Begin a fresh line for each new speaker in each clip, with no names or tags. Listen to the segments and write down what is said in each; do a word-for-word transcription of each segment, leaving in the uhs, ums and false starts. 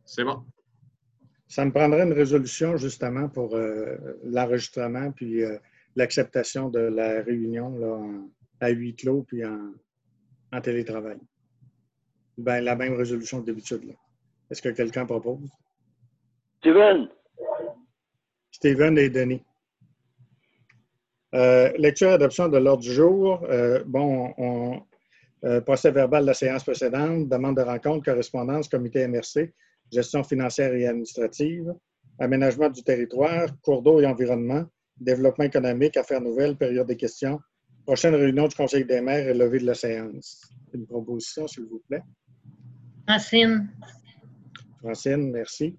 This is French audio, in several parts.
C'est bon.
Ça me prendrait une résolution justement pour euh, l'enregistrement puis euh, l'acceptation de la réunion là, en, à huis clos puis en, en télétravail. Ben, la même résolution que d'habitude. Là. Est-ce que quelqu'un propose?
Steven.
Steven et Denis. Euh, lecture et adoption de l'ordre du jour. Euh, bon, on, euh, procès verbal de la séance précédente, demande de rencontre, correspondance, comité M R C, gestion financière et administrative, aménagement du territoire, cours d'eau et environnement, développement économique, affaires nouvelles, période des questions, prochaine réunion du Conseil des maires et levée de la séance. Une proposition, s'il vous plaît.
Francine.
Francine, merci.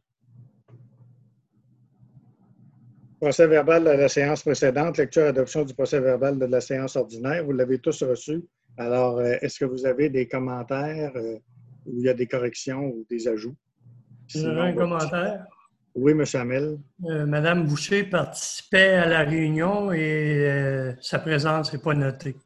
Procès verbal de la séance précédente, lecture et adoption du procès verbal de la séance ordinaire. Vous l'avez tous reçu. Alors, est-ce que vous avez des commentaires euh, où il y a des corrections ou des ajouts?
Sinon, un commentaire.
Oui, M. Hamel.
Euh, Madame Boucher participait à la réunion et euh, sa présence n'est pas notée.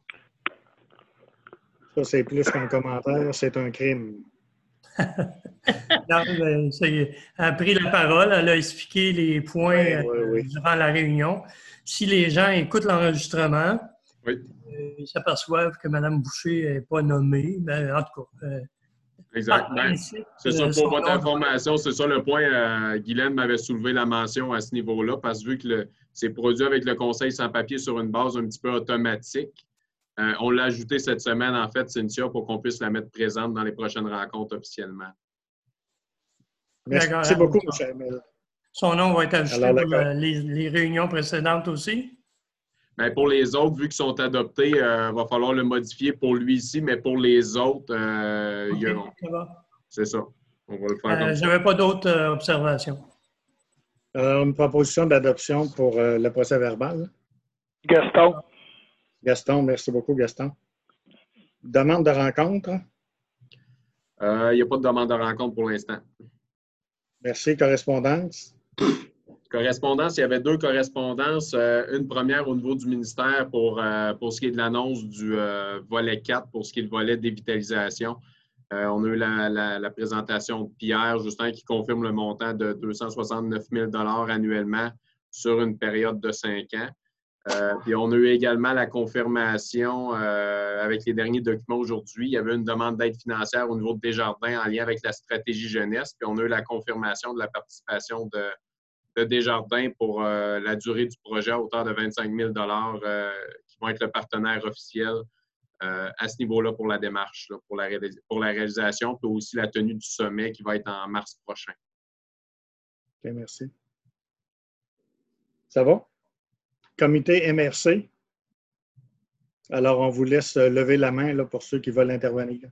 Ça, c'est plus qu'un commentaire, c'est un crime.
Non, mais ça y est. Elle a pris la parole, elle a expliqué les points
oui, oui, oui.
Euh, durant la réunion. Si les gens écoutent l'enregistrement,
oui.
euh, ils s'aperçoivent que Mme Boucher n'est pas nommée. Ben, en tout cas, euh,
exact. Ben, c'est ça, pour votre information, c'est ça le point. Euh, Guylaine m'avait soulevé la mention à ce niveau-là, parce que vu que c'est produit avec le conseil sans papier sur une base un petit peu automatique, euh, on l'a ajouté cette semaine, en fait, Cynthia, pour qu'on puisse la mettre présente dans les prochaines rencontres officiellement.
Merci, Merci beaucoup, M. Hamel.
Son nom va être ajouté Alors, pour la, les, les réunions précédentes aussi?
Bien, pour les autres, vu qu'ils sont adoptés, il euh, va falloir le modifier pour lui ici, mais pour les autres, euh,
okay,
c'est ça. On va le faire euh, comme
ça.
Je
n'avais pas d'autres euh, observations.
Alors, une proposition d'adoption pour euh, le procès verbal.
Gaston.
Gaston, merci beaucoup, Gaston. Demande de rencontre?
Il euh, n'y a pas de demande de rencontre pour l'instant.
Merci. Correspondance?
Correspondance, il y avait deux correspondances. Euh, une première au niveau du ministère pour, euh, pour ce qui est de l'annonce du euh, volet quatre, pour ce qui est le volet dévitalisation. Euh, on a eu la, la, la présentation de Pierre, Justin, qui confirme le montant de deux cent soixante-neuf mille dollars annuellement sur une période de cinq ans. Euh, puis on a eu également la confirmation euh, avec les derniers documents aujourd'hui. Il y avait une demande d'aide financière au niveau de Desjardins en lien avec la stratégie jeunesse. Puis on a eu la confirmation de la participation de, de Desjardins pour euh, la durée du projet à hauteur de vingt-cinq mille dollars euh, qui vont être le partenaire officiel euh, à ce niveau-là pour la démarche, là, pour, la pour la réalisation, puis aussi la tenue du sommet qui va être en mars prochain.
OK, merci. Ça va? Comité M R C. Alors, on vous laisse lever la main là, pour ceux qui veulent intervenir.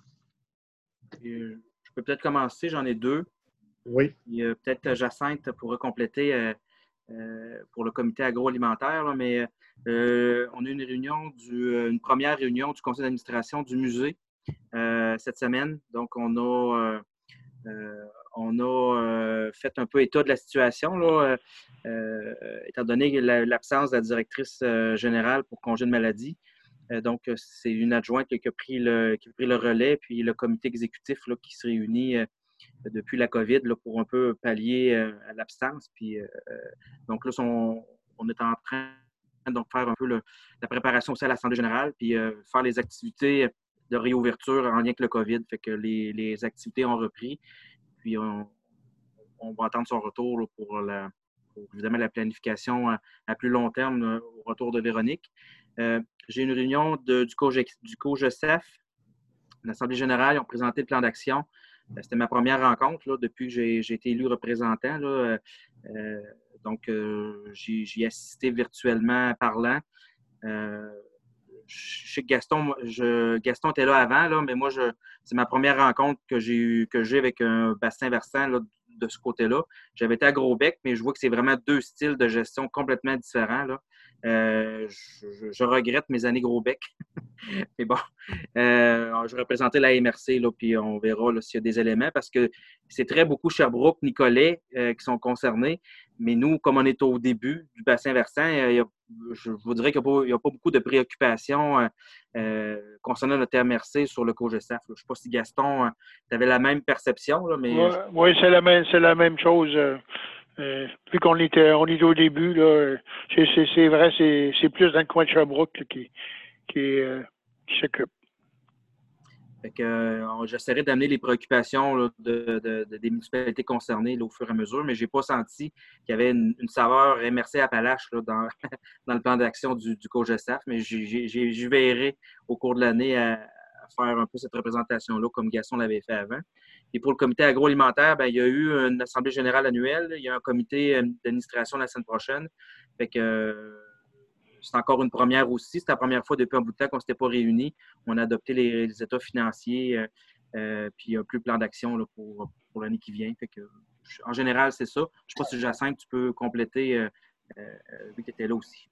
Je peux peut-être commencer, j'en ai deux.
Oui.
Peut-être Jacinthe pourra compléter euh, euh, pour le comité agroalimentaire, là, mais euh, on a une réunion, du, une première réunion du conseil d'administration du musée euh, cette semaine. Donc, on a, euh, euh, on a euh, fait un peu état de la situation, là, euh, étant donné l'absence de la directrice euh, générale pour congé de maladie. Euh, donc, c'est une adjointe qui a, pris le, qui a pris le relais, puis le comité exécutif là, qui se réunit euh, depuis la COVID là, pour un peu pallier euh, à l'absence. Puis, euh, donc là, son, on est en train de faire un peu le, la préparation aussi à l'Assemblée générale, puis euh, faire les activités de réouverture en lien avec le COVID. Fait que les, les activités ont repris. Puis, on, on va attendre son retour là, pour, la, pour évidemment la planification à, à plus long terme là, au retour de Véronique. Euh, j'ai une réunion de, du COGESEF, l'Assemblée générale. Ils ont présenté le plan d'action. C'était ma première rencontre là, depuis que j'ai, j'ai été élu représentant. Là. Euh, donc, euh, j'ai, j'ai assisté virtuellement parlant. Euh, je sais que Gaston, je, Gaston était là avant, là, mais moi, je, c'est ma première rencontre que j'ai, eu, que j'ai avec un bassin versant là, de ce côté-là. J'avais été à Gros-Bec, mais je vois que c'est vraiment deux styles de gestion complètement différents. Là. Euh, je, je regrette mes années Gros-Bec. Mais bon, euh, je représentais la M R C, là, puis on verra là, s'il y a des éléments, parce que c'est très beaucoup Sherbrooke, Nicolet euh, qui sont concernés. Mais nous, comme on est au début du bassin versant, il y a je vous dirais qu'il n'y a, a pas beaucoup de préoccupations euh, euh, concernant notre M R C sur le COGESAF. Je ne sais pas si Gaston, euh, tu avais la même perception, là, mais.
Oui, ouais, c'est la même, c'est la même chose. Euh, euh, vu qu'on était, on était au début, là, c'est, c'est, c'est vrai, c'est, c'est plus dans le coin de Sherbrooke là, qui, qui, euh, qui s'occupe.
Fait que, euh, j'essaierai d'amener les préoccupations là, de, de, de, des municipalités concernées là, au fur et à mesure, mais je n'ai pas senti qu'il y avait une, une saveur M R C Appalaches là, dans, dans le plan d'action du, du COGESAF, mais j'y verrai au cours de l'année à, à faire un peu cette représentation-là comme Gaston l'avait fait avant. Et pour le comité agroalimentaire, ben, il y a eu une assemblée générale annuelle, il y a un comité d'administration la semaine prochaine. Fait que euh, c'est encore une première aussi. C'est la première fois depuis un bout de temps qu'on ne s'était pas réunis. On a adopté les, les états financiers, euh, euh, puis il n'y a plus de plan d'action là, pour, pour l'année qui vient. Fait que, en général, c'est ça. Je ne sais pas si Jacinthe, tu peux compléter, euh, euh, vu que tu étais là aussi.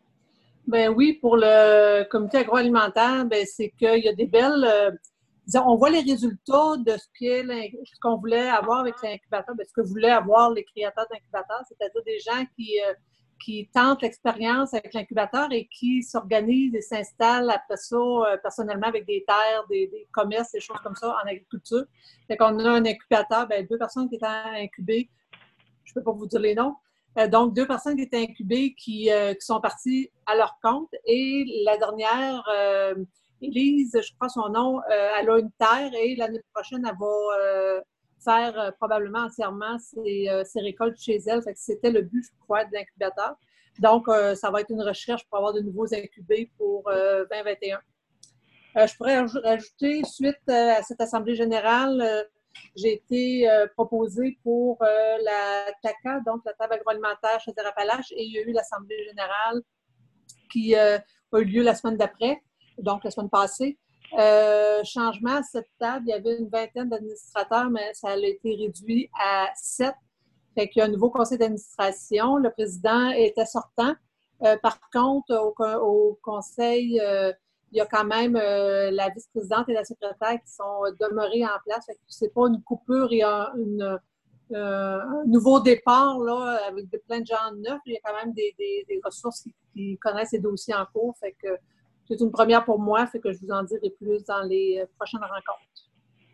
Ben oui, pour le comité agroalimentaire, ben c'est qu'il y a des belles... Euh, disons, on voit les résultats de ce qu'on voulait avoir avec l'incubateur, ben, ce que voulaient avoir les créateurs d'incubateurs, c'est-à-dire des gens qui... Euh, qui tentent l'expérience avec l'incubateur et qui s'organisent et s'installent après ça euh, personnellement avec des terres, des, des commerces, des choses comme ça en agriculture. Fait qu'on a un incubateur, bien, deux personnes qui étaient incubées, je ne peux pas vous dire les noms, euh, donc deux personnes qui étaient incubées qui, euh, qui sont parties à leur compte et la dernière, euh, Élise, je crois son nom, euh, elle a une terre et l'année prochaine, elle va... Euh, faire euh, probablement entièrement ses, euh, ses récoltes chez elle. Fait que c'était le but, je crois, de l'incubateur. Donc, euh, ça va être une recherche pour avoir de nouveaux incubés pour euh, vingt vingt et un. Euh, je pourrais ajouter, suite euh, à cette assemblée générale, euh, j'ai été euh, proposée pour euh, la T A C A, donc la table agroalimentaire Chaudière-Appalaches, et il y a eu l'assemblée générale qui euh, a eu lieu la semaine d'après, donc la semaine passée. Euh, changement à cette table, il y avait une vingtaine d'administrateurs, mais ça a été réduit à sept. Fait qu'il y a un nouveau conseil d'administration. Le président était sortant. Euh, par contre, au, au conseil, euh, il y a quand même euh, la vice-présidente et la secrétaire qui sont demeurées en place. Fait que c'est pas une coupure et un, une, euh, un nouveau départ là, avec de, plein de gens neufs. Il y a quand même des, des, des ressources qui, qui connaissent les dossiers en cours. Fait que c'est une première pour moi, fait que je vous en dirai plus dans les prochaines rencontres.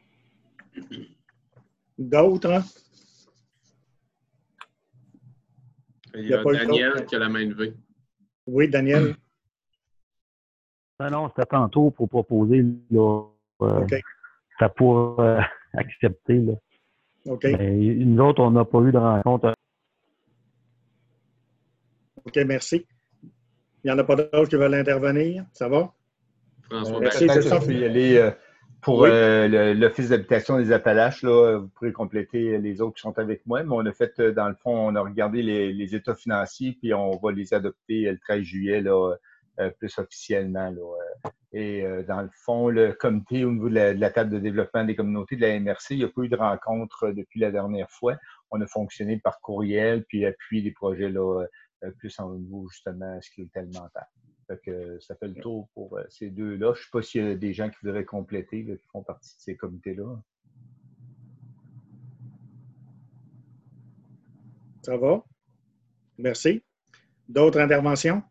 D'autres?
Il y a, Il y a Daniel qui a la main levée.
Oui, Daniel.
Non, non, c'était tantôt pour proposer. Là, euh, okay. C'était pour euh, accepter. Là.
OK.
Mais nous autres, on n'a pas eu de rencontre.
OK, merci. Il n'y en a pas d'autres qui veulent intervenir? Ça va?
François,
euh,
merci.
Je peux y aller euh, pour
oui.
euh, l'Office d'habitation des Appalaches. Là, vous pourrez compléter les autres qui sont avec moi. Mais on a fait, dans le fond, on a regardé les, les états financiers, puis on va les adopter le treize juillet, là, euh, plus officiellement. Là. Et euh, dans le fond, le comité au niveau de la, de la table de développement des communautés de la M R C, il n'y a pas eu de rencontre depuis la dernière fois. On a fonctionné par courriel, puis appuyé des projets là, euh, plus en niveau, justement, sécurité alimentaire. Fait que ça fait le tour pour euh, ces deux-là. Je ne sais pas s'il y a des gens qui voudraient compléter, là, qui font partie de ces comités-là.
Ça va? Merci. D'autres interventions?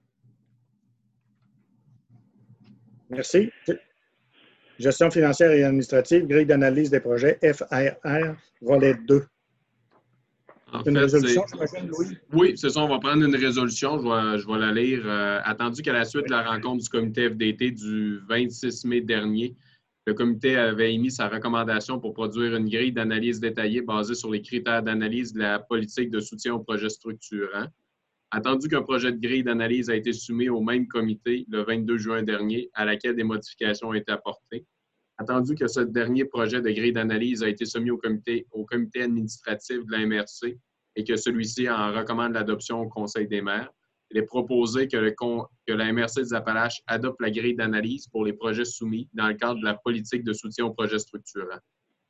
Merci. Gestion financière et administrative, grille d'analyse des projets F R R, volet deux.
En
une
fait,
résolution, Louis?
Oui, c'est ça. On va prendre une résolution. Je vais, je vais la lire. Euh, attendu qu'à la suite de la rencontre du comité F D T du vingt-six mai dernier, le comité avait émis sa recommandation pour produire une grille d'analyse détaillée basée sur les critères d'analyse de la politique de soutien aux projets structurants. Attendu qu'un projet de grille d'analyse a été soumis au même comité le vingt-deux juin dernier, à laquelle des modifications ont été apportées. Attendu que ce dernier projet de grille d'analyse a été soumis au comité, au comité administratif de la M R C et que celui-ci en recommande l'adoption au Conseil des maires, il est proposé que, le, que la M R C des Appalaches adopte la grille d'analyse pour les projets soumis dans le cadre de la politique de soutien aux projets structurants.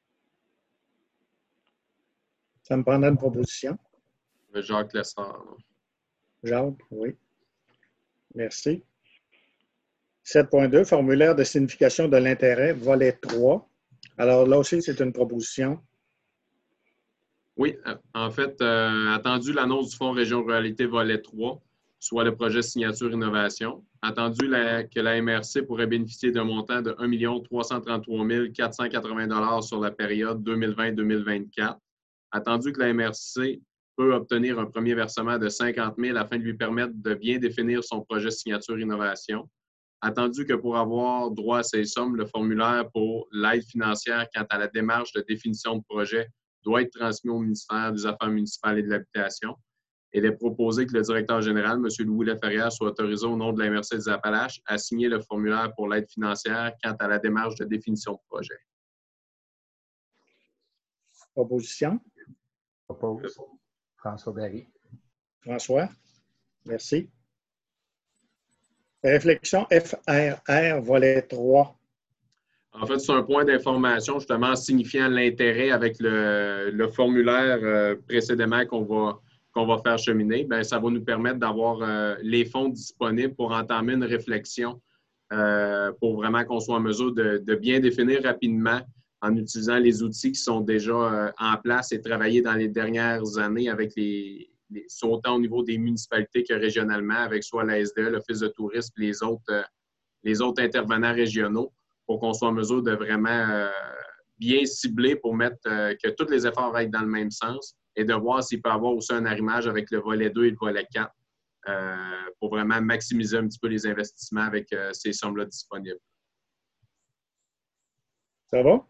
Ça me prendra une proposition.
Jacques Lessard.
Jacques, oui. Merci. sept point deux, formulaire de signification de l'intérêt, volet trois. Alors là aussi, c'est une proposition.
Oui, en fait, euh, attendu l'annonce du Fonds Région Ruralité volet trois, soit le projet Signature Innovation. Attendu la, que la M R C pourrait bénéficier d'un montant de un million trois cent trente-trois mille quatre cent quatre-vingts dollars sur la période deux mille vingt à deux mille vingt-quatre. Attendu que la M R C peut obtenir un premier versement de cinquante mille afin de lui permettre de bien définir son projet Signature Innovation. Attendu que pour avoir droit à ces sommes, le formulaire pour l'aide financière quant à la démarche de définition de projet doit être transmis au ministère des Affaires municipales et de l'Habitation. Il est proposé que le directeur général, M. Louis Laferrière, soit autorisé au nom de la M R C des Appalaches à signer le formulaire pour l'aide financière quant à la démarche de définition de projet.
Opposition?
Oppose. François Barry.
François? Merci. Réflexion F R R, volet trois.
En fait, c'est un point d'information justement signifiant l'intérêt avec le, le formulaire euh, précédemment qu'on va, qu'on va faire cheminer. Bien, ça va nous permettre d'avoir euh, les fonds disponibles pour entamer une réflexion euh, pour vraiment qu'on soit en mesure de, de bien définir rapidement en utilisant les outils qui sont déjà euh, en place et travaillés dans les dernières années avec les, les autant au niveau des municipalités que régionalement, avec soit la S D E, l'Office de tourisme, les autres, euh, les autres intervenants régionaux, pour qu'on soit en mesure de vraiment euh, bien cibler pour mettre euh, que tous les efforts aillent dans le même sens et de voir s'il peut y avoir aussi un arrimage avec le volet deux et le volet quatre euh, pour vraiment maximiser un petit peu les investissements avec euh, ces sommes-là disponibles.
Ça va?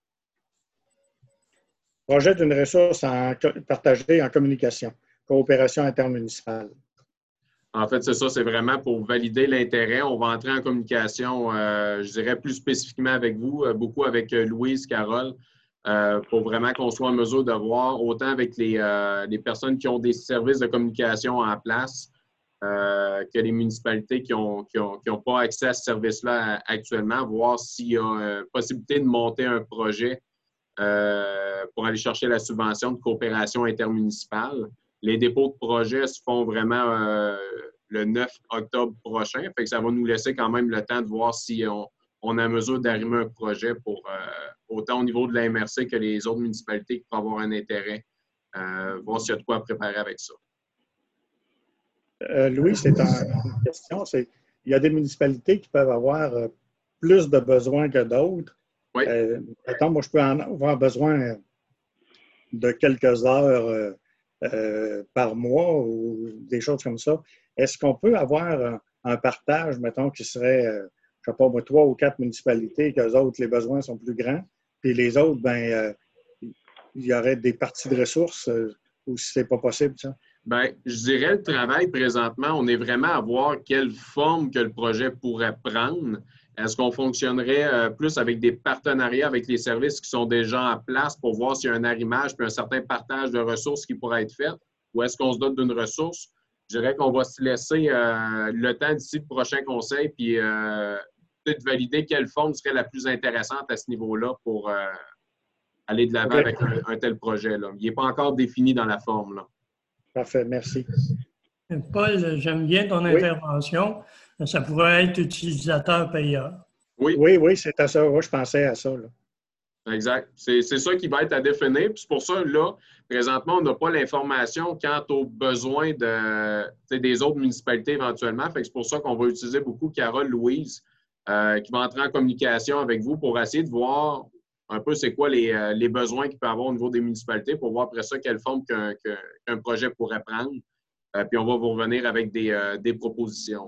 Projet d'une ressource en, partagée en communication, coopération intermunicipale.
En fait, c'est ça, c'est vraiment pour valider l'intérêt. On va entrer en communication, euh, je dirais plus spécifiquement avec vous, euh, beaucoup avec euh, Louise, Carole, euh, pour vraiment qu'on soit en mesure de voir, autant avec les, euh, les personnes qui ont des services de communication en place euh, que les municipalités qui n'ont qui ont, qui ont pas accès à ce service-là actuellement, voir s'il y a euh, possibilité de monter un projet euh, pour aller chercher la subvention de coopération intermunicipale. Les dépôts de projets se font vraiment euh, le neuf octobre prochain. Fait que ça va nous laisser quand même le temps de voir si on, on est en mesure d'arrimer un projet pour euh, autant au niveau de la M R C que les autres municipalités qui peuvent avoir un intérêt, euh, voir s'il y a de quoi préparer avec ça.
Euh, Louis, c'est une question. C'est, il y a des municipalités qui peuvent avoir euh, plus de besoins que d'autres.
Oui.
Euh, attends, moi, je peux en avoir besoin de quelques heures euh, Euh, par mois ou des choses comme ça. Est-ce qu'on peut avoir un, un partage, mettons, qui serait, euh, je ne sais pas, moi, trois ou quatre municipalités, qu'eux autres, les besoins sont plus grands, puis les autres, ben euh, il y aurait des parties de ressources euh, ou si ce n'est pas possible, ça? Bien,
je dirais le travail présentement, on est vraiment à voir quelle forme que le projet pourrait prendre. Est-ce qu'on fonctionnerait euh, plus avec des partenariats avec les services qui sont déjà en place pour voir s'il y a un arrimage puis un certain partage de ressources qui pourrait être fait? Ou est-ce qu'on se dote d'une ressource? Je dirais qu'on va se laisser euh, le temps d'ici le prochain conseil puis euh, peut-être valider quelle forme serait la plus intéressante à ce niveau-là pour euh, aller de l'avant okay. avec un, un tel projet là. Il n'est pas encore défini dans la forme, là.
Parfait, merci.
Paul, j'aime bien ton oui. intervention. Ça pourrait être utilisateur-payeur.
Oui, oui, oui, c'est à ça. Moi, je pensais à ça. Là.
Exact. C'est, c'est ça qui va être à définir. Puis c'est pour ça, là, présentement, on n'a pas l'information quant aux besoins de, des autres municipalités éventuellement. Fait que c'est pour ça qu'on va utiliser beaucoup Carole, Louise, euh, qui va entrer en communication avec vous pour essayer de voir un peu c'est quoi les, euh, les besoins qu'il peut y avoir au niveau des municipalités pour voir après ça quelle forme qu'un, qu'un projet pourrait prendre. Euh, puis on va vous revenir avec des, euh, des propositions.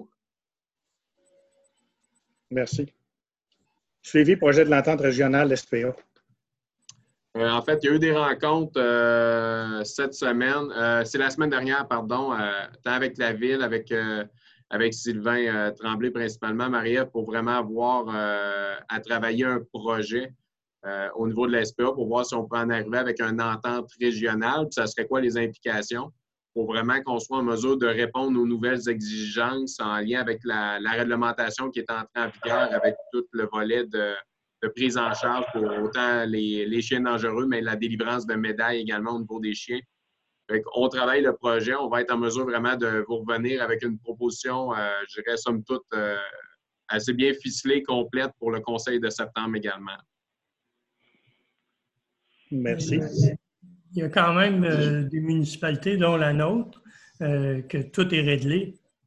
Merci. Suivi projet de l'entente régionale S P A.
Euh, en fait, il y a eu des rencontres euh, cette semaine. Euh, c'est la semaine dernière, pardon, euh, tant avec la Ville, avec, euh, avec Sylvain euh, Tremblay principalement, Marie-Ève, pour vraiment avoir euh, à travailler un projet euh, au niveau de la S P A pour voir si on peut en arriver avec une entente régionale. Puis ça serait quoi les implications pour vraiment qu'on soit en mesure de répondre aux nouvelles exigences en lien avec la, la réglementation qui est entrée en vigueur avec tout le volet de, de prise en charge pour autant les, les chiens dangereux, mais la délivrance de médailles également au niveau des chiens. Fait on travaille le projet, on va être en mesure vraiment de vous revenir avec une proposition, euh, je dirais, somme toute, euh, assez bien ficelée, complète pour le Conseil de septembre également.
Merci.
Il y a quand même euh, des municipalités, dont la nôtre, euh, que tout est réglé.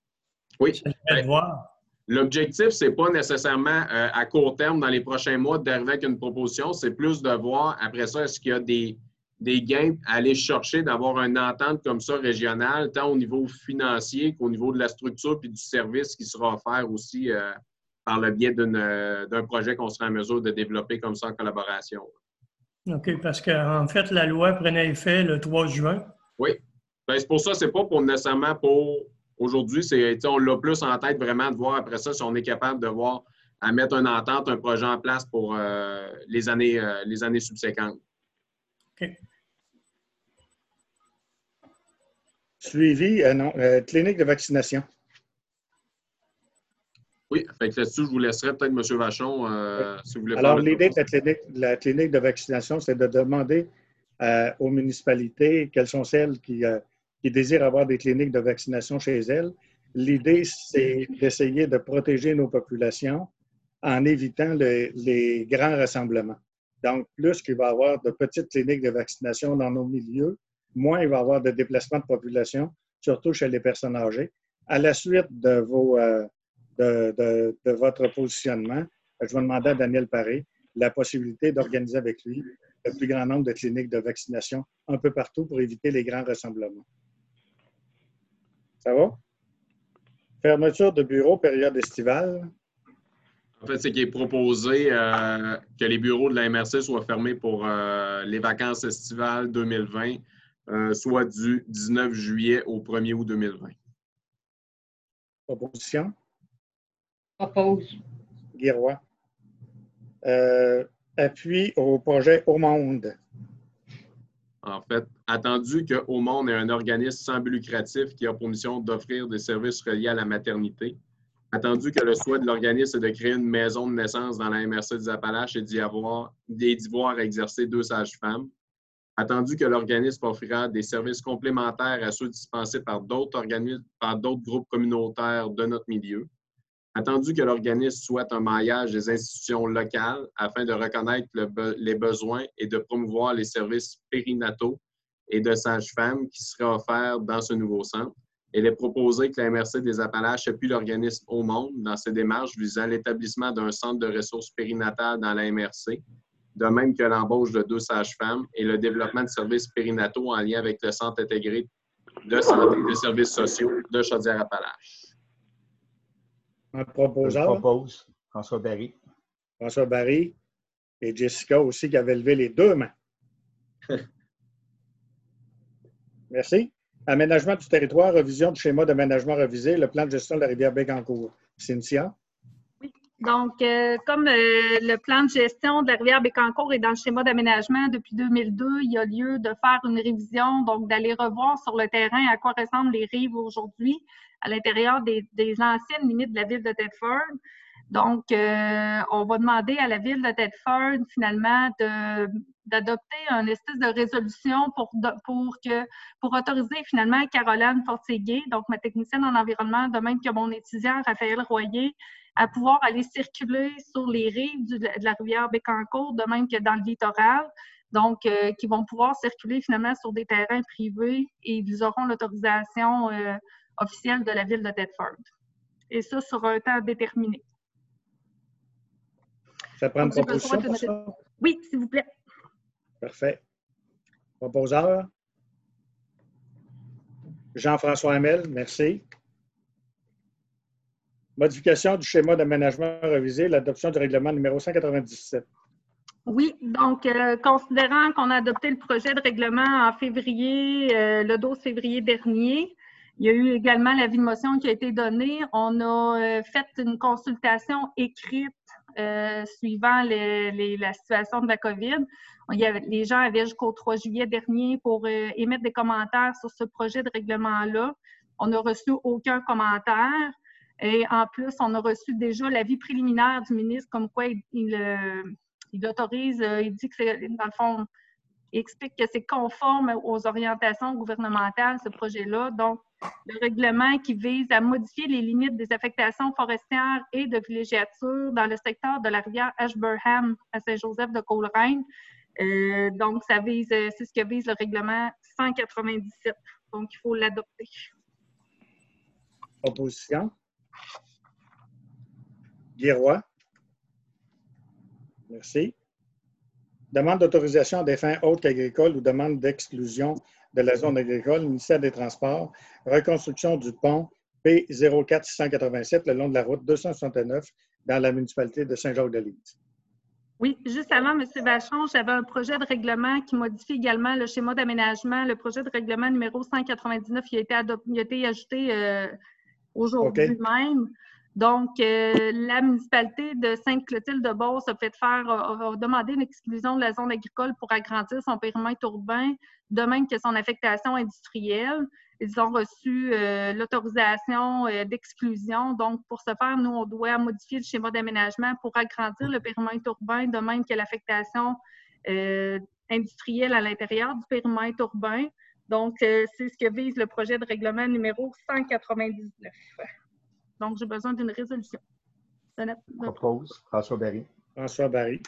Oui.
Ça serait de voir.
L'objectif, ce n'est pas nécessairement euh, à court terme, dans les prochains mois, d'arriver avec une proposition. C'est plus de voir, après ça, est-ce qu'il y a des, des gains à aller chercher, d'avoir une entente comme ça régionale, tant au niveau financier qu'au niveau de la structure puis du service qui sera offert aussi euh, par le biais d'une, euh, d'un projet qu'on sera en mesure de développer comme ça en collaboration.
OK, parce qu'en fait, la loi prenait effet le trois juin.
Oui. Bien, c'est pour ça, c'est pas pour nécessairement pour aujourd'hui, c'est, on l'a plus en tête vraiment de voir après ça si on est capable de voir à mettre une entente, un projet en place pour euh, les, années, euh, les années subséquentes.
OK.
Suivi, euh, non, euh, clinique de vaccination.
Oui, fait que là-dessus, je vous laisserai peut-être M. Vachon, euh, si vous voulez
Alors,
faire
l'idée de la clinique, de la clinique de vaccination, c'est de demander euh, aux municipalités quelles sont celles qui, euh, qui désirent avoir des cliniques de vaccination chez elles. L'idée, c'est d'essayer de protéger nos populations en évitant le, les grands rassemblements. Donc, plus qu'il va y avoir de petites cliniques de vaccination dans nos milieux, moins il va y avoir de déplacement de population, surtout chez les personnes âgées. À la suite de, vos, euh, de, de, de votre positionnement, je vais demander à Daniel Paré la possibilité d'organiser avec lui le plus grand nombre de cliniques de vaccination un peu partout pour éviter les grands rassemblements. Ça va? Fermeture de bureaux, période estivale.
En fait, c'est qu'il est proposé euh, que les bureaux de la M R C soient fermés pour euh, les vacances estivales deux mille vingt, euh, soit du dix-neuf juillet au premier août deux mille vingt.
Opposition?
Oppose.
Guiroy. Euh, appui au projet Au Monde.
En fait, attendu que Au Monde est un organisme sans but lucratif qui a pour mission d'offrir des services reliés à la maternité, attendu que le souhait de l'organisme est de créer une maison de naissance dans la M R C des Appalaches et d'y avoir, d'y voir exercer deux sages-femmes, attendu que l'organisme offrira des services complémentaires à ceux dispensés par d'autres organismes, par d'autres groupes communautaires de notre milieu, attendu que l'organisme souhaite un maillage des institutions locales afin de reconnaître le be- les besoins et de promouvoir les services périnataux et de sages-femmes qui seraient offerts dans ce nouveau centre. Il est proposé que la M R C des Appalaches appuie l'organisme Au Monde dans ses démarches visant l'établissement d'un centre de ressources périnatales dans la M R C, de même que l'embauche de deux sages-femmes et le développement de services périnataux en lien avec le Centre intégré de santé et de services sociaux de Chaudière-Appalaches.
Un proposeur.
Je propose François Barry.
François Barry et Jessica aussi qui avait levé les deux mains. Merci. Aménagement du territoire, revision du schéma d'aménagement revisé, le plan de gestion de la rivière Bécancour. Cynthia?
Oui. Donc, euh, comme euh, le plan de gestion de la rivière Bécancour est dans le schéma d'aménagement depuis deux mille deux, il y a lieu de faire une révision, donc d'aller revoir sur le terrain à quoi ressemblent les rives aujourd'hui à l'intérieur des, des anciennes limites de la ville de Thetford. Donc, euh, on va demander à la ville de Thetford, finalement, de, d'adopter une espèce de résolution pour, pour, que, pour autoriser, finalement, Caroline Fortiguet, donc ma technicienne en environnement, de même que mon étudiant Raphaël Royer, à pouvoir aller circuler sur les rives du, de la rivière Bécancour, de même que dans le littoral. Donc, euh, qui vont pouvoir circuler, finalement, sur des terrains privés et ils auront l'autorisation euh, officielle de la ville de Thetford. Et ça, sur un temps déterminé.
Ça prend une
Donc,
proposition pour ça?
Oui, s'il vous plaît.
Parfait. Proposeur? Jean-François Hamel, merci. Modification du schéma d'aménagement revisé, l'adoption du règlement numéro cent quatre-vingt-dix-sept.
Oui, donc, euh, considérant qu'on a adopté le projet de règlement en février, euh, le douze février dernier, il y a eu également l'avis de motion qui a été donné. On a euh, fait une consultation écrite euh, suivant les, les, la situation de la COVID. Il y avait, les gens avaient jusqu'au trois juillet dernier pour euh, émettre des commentaires sur ce projet de règlement-là. On n'a reçu aucun commentaire. Et en plus, on a reçu déjà l'avis préliminaire du ministre comme quoi il, il, euh, il autorise, euh, il dit que c'est, dans le fond, il explique que c'est conforme aux orientations gouvernementales, ce projet-là. Donc, le règlement qui vise à modifier les limites des affectations forestières et de villégiature dans le secteur de la rivière Ashburnham à Saint-Joseph-de-Coleraine. Euh, donc, ça vise, c'est ce que vise le règlement cent quatre-vingt-dix-sept. Donc, il faut l'adopter.
Opposition? Guy Roy. Merci. Demande d'autorisation à des fins autres qu'agricoles ou demande d'exclusion de la zone agricole, ministère des Transports, reconstruction du pont P zéro quatre six cent quatre-vingt-sept le long de la route deux cent soixante-neuf dans la municipalité de Saint-Jacques-de-Luz.
Oui, juste avant, M. Vachon, j'avais un projet de règlement qui modifie également le schéma d'aménagement. Le projet de règlement numéro cent quatre-vingt-dix-neuf, il a été, adop- il a été ajouté euh, aujourd'hui
Okay.
même. Donc, euh, la municipalité de Sainte-Clotilde-de-Beauce a fait faire, a, a demandé une exclusion de la zone agricole pour agrandir son périmètre urbain, de même que son affectation industrielle. Ils ont reçu euh, l'autorisation euh, d'exclusion. Donc, pour ce faire, nous, on doit modifier le schéma d'aménagement pour agrandir le périmètre urbain, de même que l'affectation euh, industrielle à l'intérieur du périmètre urbain. Donc, euh, c'est ce que vise le projet de règlement numéro cent quatre-vingt-dix-neuf. Donc, j'ai besoin d'une résolution. De notre, de...
Propose François Barry.
François Barry.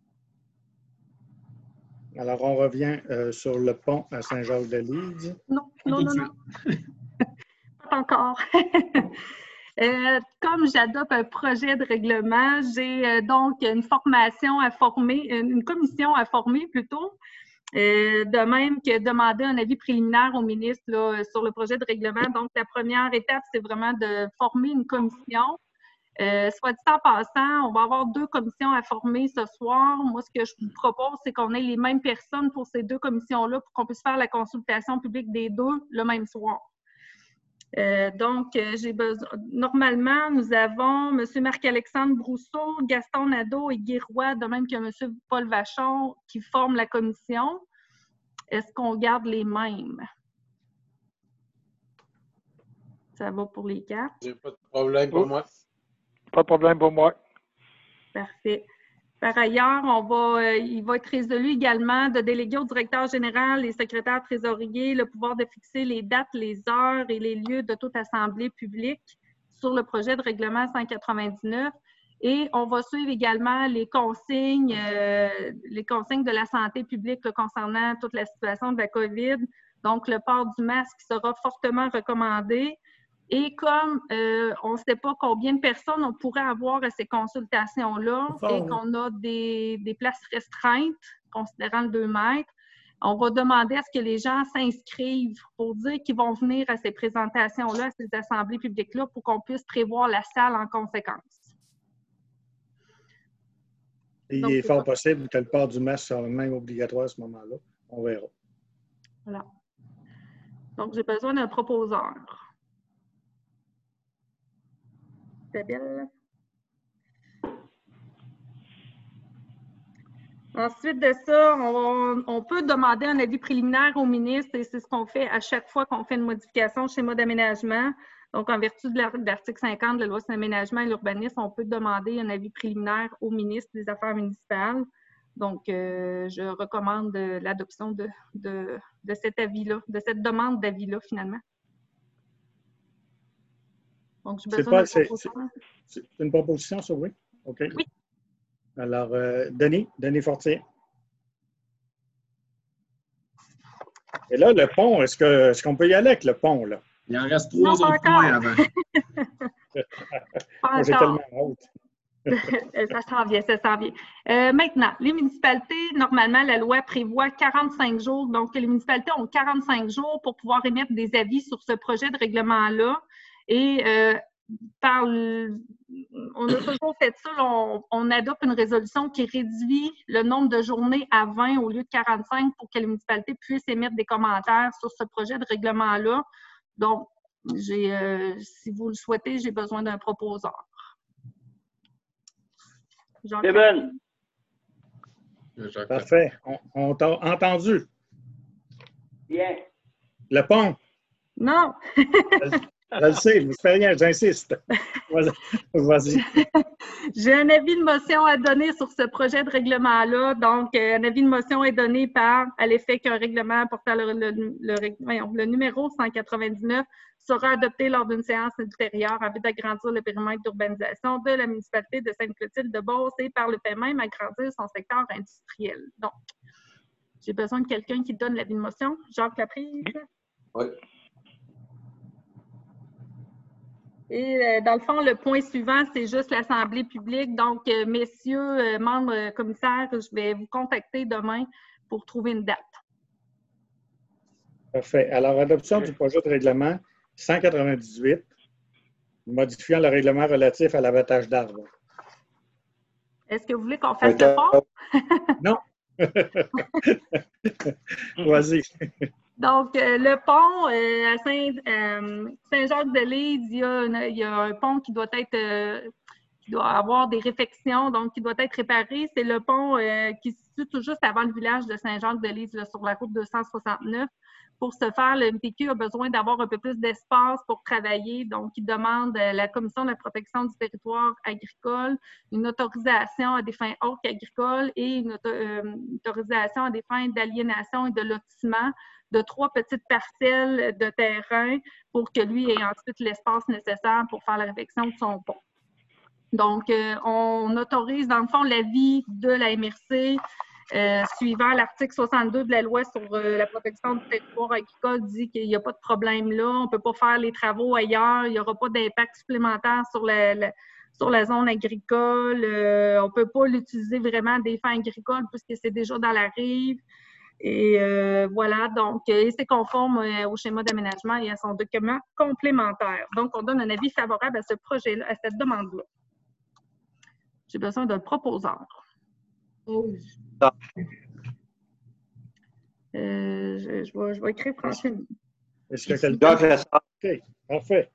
Alors, on revient euh, sur le pont à Saint-Jacques-de-Luz.
Non, non, non, non. Pas encore. euh, comme j'adopte un projet de règlement, j'ai euh, donc une formation à former, une commission à former plutôt. Euh, de même que demander un avis préliminaire au ministre là, sur le projet de règlement. Donc, la première étape, c'est vraiment de former une commission. Euh, soit dit en passant, on va avoir deux commissions à former ce soir. Moi, ce que je vous propose, c'est qu'on ait les mêmes personnes pour ces deux commissions-là pour qu'on puisse faire la consultation publique des deux le même soir. Euh, donc, euh, j'ai besoin. Normalement, nous avons M. Marc-Alexandre Brousseau, Gaston Nadeau et Guy Roy, de même que M. Paul Vachon, qui forment la commission. Est-ce qu'on garde les mêmes? Ça va pour les quatre?
J'ai pas de problème pour
Oh.
moi.
Pas de problème pour moi.
Parfait. Par ailleurs, on va, euh, il va être résolu également de déléguer au directeur général et secrétaire trésorier le pouvoir de fixer les dates, les heures et les lieux de toute assemblée publique sur le projet de règlement cent quatre-vingt-dix-neuf. Et on va suivre également les consignes, euh, les consignes de la santé publique là, concernant toute la situation de la COVID. Donc, le port du masque sera fortement recommandé. Et comme euh, on ne sait pas combien de personnes on pourrait avoir à ces consultations-là et qu'on a des, des places restreintes, considérant le deux mètres, on va demander à ce que les gens s'inscrivent pour dire qu'ils vont venir à ces présentations-là, à ces assemblées publiques-là, pour qu'on puisse prévoir la salle en conséquence.
Il
Donc,
est fort possible que le port du masque soit même obligatoire à ce moment-là. On verra.
Voilà. Donc, j'ai besoin d'un proposeur. Isabelle. Ensuite de ça, on, on peut demander un avis préliminaire au ministre et c'est ce qu'on fait à chaque fois qu'on fait une modification au schéma d'aménagement. Donc, en vertu de l'article cinquante de la loi sur l'aménagement et l'urbanisme, on peut demander un avis préliminaire au ministre des Affaires municipales. Donc, euh, je recommande l'adoption de, de, de cet avis-là, de cette demande d'avis-là, finalement. Donc, j'ai besoin de
C'est une proposition, ça, oui? OK.
Oui.
Alors, euh, Denis, Denis Fortier. Et là, le pont, est-ce que est-ce qu'on peut y aller avec le pont, là?
Il en reste trois
non,
autres points avant.
Moi, j'ai tellement honte.
Ça s'en vient, ça s'en vient. Euh, maintenant, les municipalités, normalement, la loi prévoit quarante-cinq jours. Donc, les municipalités ont quarante-cinq jours pour pouvoir émettre des avis sur ce projet de règlement-là. Et euh, par le, on a toujours fait ça, là, on, on adopte une résolution qui réduit le nombre de journées à vingt au lieu de quarante-cinq pour que les municipalités puissent émettre des commentaires sur ce projet de règlement-là. Donc, j'ai, euh, si vous le souhaitez, j'ai besoin d'un proposeur.
Kevin.
Parfait. On, on t'a entendu.
Bien.
Le pont.
Non.
Je le sais, je ne fais rien, j'insiste. Vas-y.
J'ai un avis de motion à donner sur ce projet de règlement-là. Donc, euh, un avis de motion est donné par, à l'effet qu'un règlement portant le, le, le, voyons, le numéro cent quatre-vingt-dix-neuf sera adopté lors d'une séance ultérieure en vue d'agrandir le périmètre d'urbanisation de la municipalité de Sainte-Clotilde-de-Beauce et par le fait même agrandir son secteur industriel. Donc, j'ai besoin de quelqu'un qui donne l'avis de motion. Jacques Laprise.
Oui.
Et euh, dans le fond, le point suivant, c'est juste l'Assemblée publique. Donc, euh, messieurs, euh, membres euh, commissaires, je vais vous contacter demain pour trouver une date.
Parfait. Alors, adoption du projet de règlement cent quatre-vingt-dix-huit, modifiant le règlement relatif à l'abattage d'arbres.
Est-ce que vous voulez qu'on fasse le pont?
Non. Vas-y.
Donc, euh, le pont euh, à Saint, euh, Saint-Jacques-de-Lise, il, il y a un pont qui doit être, euh, qui doit avoir des réfections, donc qui doit être réparé. C'est le pont euh, qui se situe tout juste avant le village de Saint-Jacques-de-Lise, sur la route deux cent soixante-neuf. Pour ce faire, le M P Q a besoin d'avoir un peu plus d'espace pour travailler. Donc, il demande à la Commission de la protection du territoire agricole une autorisation à des fins hautes agricoles et une auto euh, autorisation à des fins d'aliénation et de lotissement de trois petites parcelles de terrain pour que lui ait ensuite l'espace nécessaire pour faire la réfection de son pont. Donc, euh, on autorise, dans le fond, l'avis de la M R C euh, suivant l'article soixante-deux de la loi sur euh, la protection du territoire agricole dit qu'il n'y a pas de problème là, on ne peut pas faire les travaux ailleurs, il n'y aura pas d'impact supplémentaire sur la, la, sur la zone agricole, euh, on ne peut pas l'utiliser vraiment à des fins agricoles puisque c'est déjà dans la rive. Et euh, voilà, donc, et c'est conforme euh, au schéma d'aménagement et à son document complémentaire. Donc, on donne un avis favorable à ce projet-là, à cette demande-là. J'ai besoin d'un proposeur. Euh, je, je, vais, je vais écrire Francine.
Est-ce que quelqu'un... OK, parfait.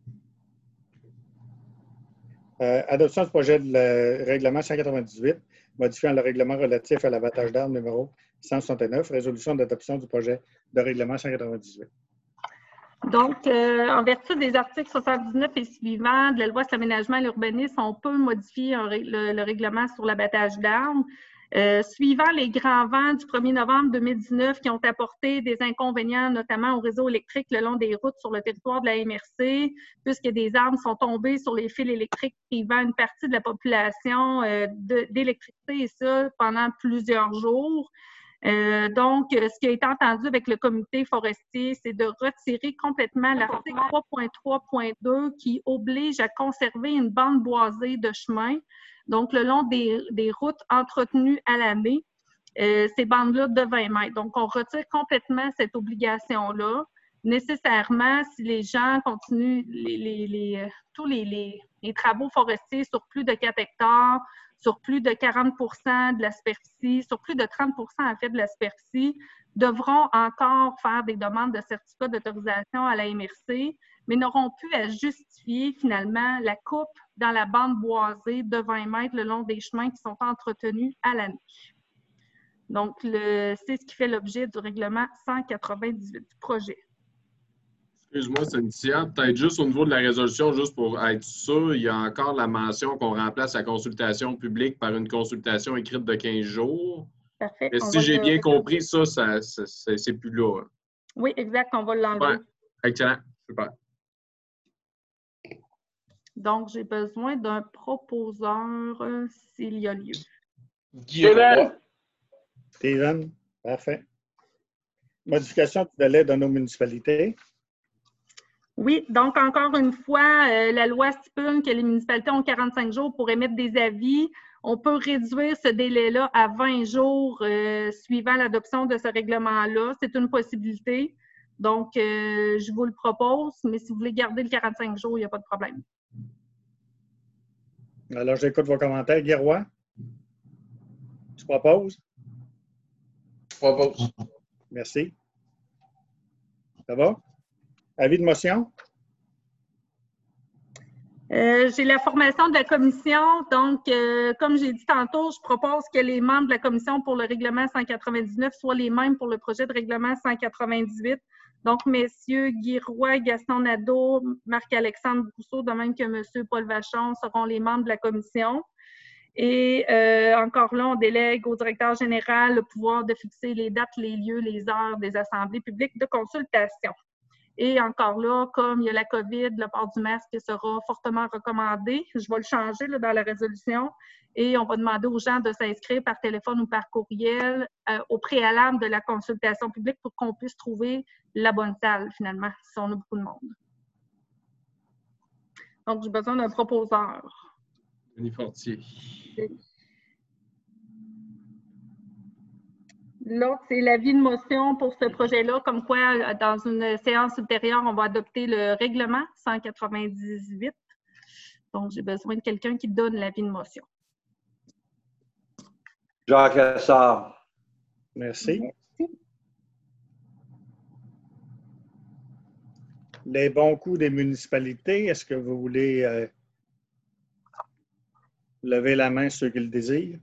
Euh, adoption du projet de règlement cent quatre-vingt-dix-huit, modifiant le règlement relatif à l'abattage d'arbres numéro cent soixante-neuf, résolution d'adoption du projet de règlement cent quatre-vingt-dix-huit.
Donc, euh, en vertu des articles soixante-dix-neuf et suivants de la loi sur l'aménagement et l'urbanisme, on peut modifier un, le, le règlement sur l'abattage d'arbres. Euh, suivant les grands vents du premier novembre deux mille dix-neuf qui ont apporté des inconvénients, notamment au réseau électrique le long des routes sur le territoire de la M R C, puisque des arbres sont tombés sur les fils électriques privant une partie de la population euh, d'électricité, et ça pendant plusieurs jours. Euh, donc, ce qui a été entendu avec le comité forestier, c'est de retirer complètement l'article trois point trois point deux qui oblige à conserver une bande boisée de chemin, donc le long des, des routes entretenues à l'année, euh, ces bandes-là de vingt mètres. Donc, on retire complètement cette obligation-là. Nécessairement, si les gens continuent les, les, les, tous les, les, les travaux forestiers sur plus de quatre hectares, sur plus de quarante pour cent de la superficie, sur plus de trente pour cent en fait de la superficie, devront encore faire des demandes de certificat d'autorisation à la M R C, mais n'auront plus à justifier finalement la coupe dans la bande boisée de vingt mètres le long des chemins qui sont entretenus à l'année. Donc, c'est ce qui fait l'objet du règlement cent quatre-vingt-dix-huit du projet.
Excuse-moi, Cynthia, peut-être juste au niveau de la résolution, juste pour être sûr, il y a encore la mention qu'on remplace la consultation publique par une consultation écrite de quinze jours.
Parfait.
Mais si j'ai bien compris, ça, ça, ça c'est plus là.
Oui, exact, on va l'enlever.
Excellent, super.
Donc, j'ai besoin d'un proposeur euh, s'il y a lieu.
Steven.
Steven, parfait. Modification du délai de nos municipalités.
Oui, donc encore une fois, euh, la loi stipule que les municipalités ont quarante-cinq jours pour émettre des avis. On peut réduire ce délai-là à vingt jours euh, suivant l'adoption de ce règlement-là. C'est une possibilité. Donc, euh, je vous le propose, mais si vous voulez garder le quarante-cinq jours, il n'y a pas de problème.
Alors, j'écoute vos commentaires. Guy Roy, tu proposes?
Je propose.
Merci. Ça va? Avis de motion?
Euh, j'ai la formation de la commission. Donc, euh, comme j'ai dit tantôt, je propose que les membres de la commission pour le règlement cent quatre-vingt-dix-neuf soient les mêmes pour le projet de règlement cent quatre-vingt-dix-huit. Donc, messieurs Guy Roy, Gaston Nadeau, Marc-Alexandre Brousseau, de même que monsieur Paul Vachon, seront les membres de la commission. Et euh, encore là, on délègue au directeur général le pouvoir de fixer les dates, les lieux, les heures des assemblées publiques de consultation. Et encore là, comme il y a la COVID, le port du masque sera fortement recommandé. Je vais le changer là, dans la résolution et on va demander aux gens de s'inscrire par téléphone ou par courriel euh, au préalable de la consultation publique pour qu'on puisse trouver la bonne salle finalement, si on a beaucoup de monde. Donc, j'ai besoin d'un proposeur.
Denis Fortier.
L'autre, c'est l'avis de motion pour ce projet-là, comme quoi, dans une séance ultérieure, on va adopter le règlement cent quatre-vingt-dix-huit. Donc, j'ai besoin de quelqu'un qui donne l'avis de motion.
Jacques Assard.
Merci. Merci. Les bons coups des municipalités, est-ce que vous voulez euh, lever la main ceux qui le désirent?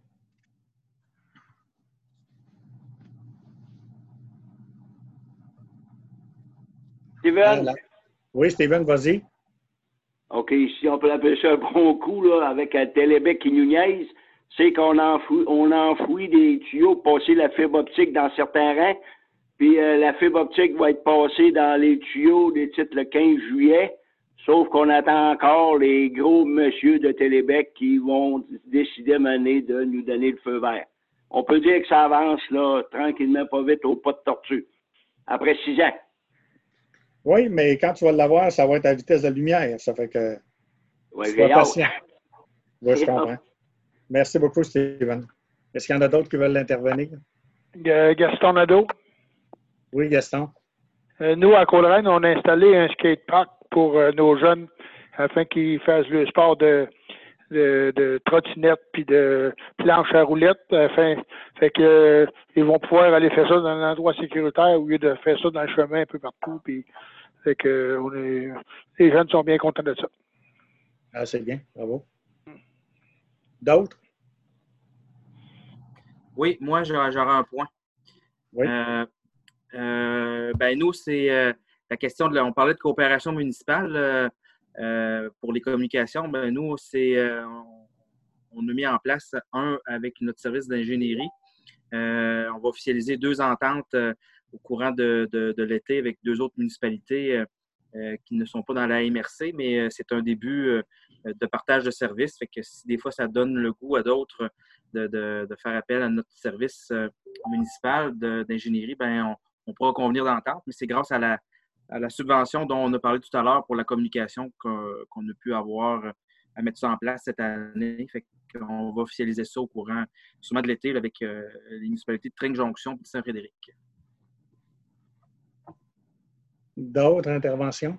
Steven?
Ah, oui, Steven, vas-y.
OK, si on peut appeler ça un bon coup, là, avec un Télébec qui nous niaise, c'est qu'on enfouit, on enfouit des tuyaux pour passer la fibre optique dans certains rangs, puis euh, la fibre optique va être passée dans les tuyaux des titres le quinze juillet, sauf qu'on attend encore les gros monsieur de Télébec qui vont décider à un moment donné de nous donner le feu vert. On peut dire que ça avance, là, tranquillement, pas vite, au pas de tortue, après six ans.
Oui, mais quand tu vas l'avoir, ça va être à vitesse de lumière. Ça fait que
ouais,
sois patient. Oui, je comprends. Merci beaucoup, Steven. Est-ce qu'il y en a d'autres qui veulent intervenir?
Gaston Nadeau.
Oui, Gaston.
Euh, nous, à Coleraine, on a installé un skatepark pour euh, nos jeunes afin qu'ils fassent le sport de, de, de trottinette puis de planche à roulettes. Afin, fait que, euh, ils vont pouvoir aller faire ça dans un endroit sécuritaire au lieu de faire ça dans le chemin un peu partout. Puis, fait que, on est, les jeunes sont bien contents de ça.
Ah, c'est bien. Bravo. D'autres?
Oui, moi, j'aurais un point.
Oui.
Euh, euh, ben, nous, c'est euh, la question de. On parlait de coopération municipale euh, euh, pour les communications. Ben, nous, c'est. Euh, on, on a mis en place un avec notre service d'ingénierie. Euh, on va officialiser deux ententes euh, au courant de, de, de l'été avec deux autres municipalités euh, euh, qui ne sont pas dans la M R C, mais euh, c'est un début euh, de partage de services. Fait que si des fois ça donne le goût à d'autres de, de, de faire appel à notre service euh, municipal d'ingénierie, ben on, on pourra convenir d'entente, mais c'est grâce à la, à la subvention dont on a parlé tout à l'heure pour la communication qu'on qu'on a pu avoir à mettre ça en place cette année. Fait qu'on va officialiser ça au courant, sûrement de l'été, avec euh, les municipalités de Tring-Jonction et de Saint-Frédéric.
D'autres interventions?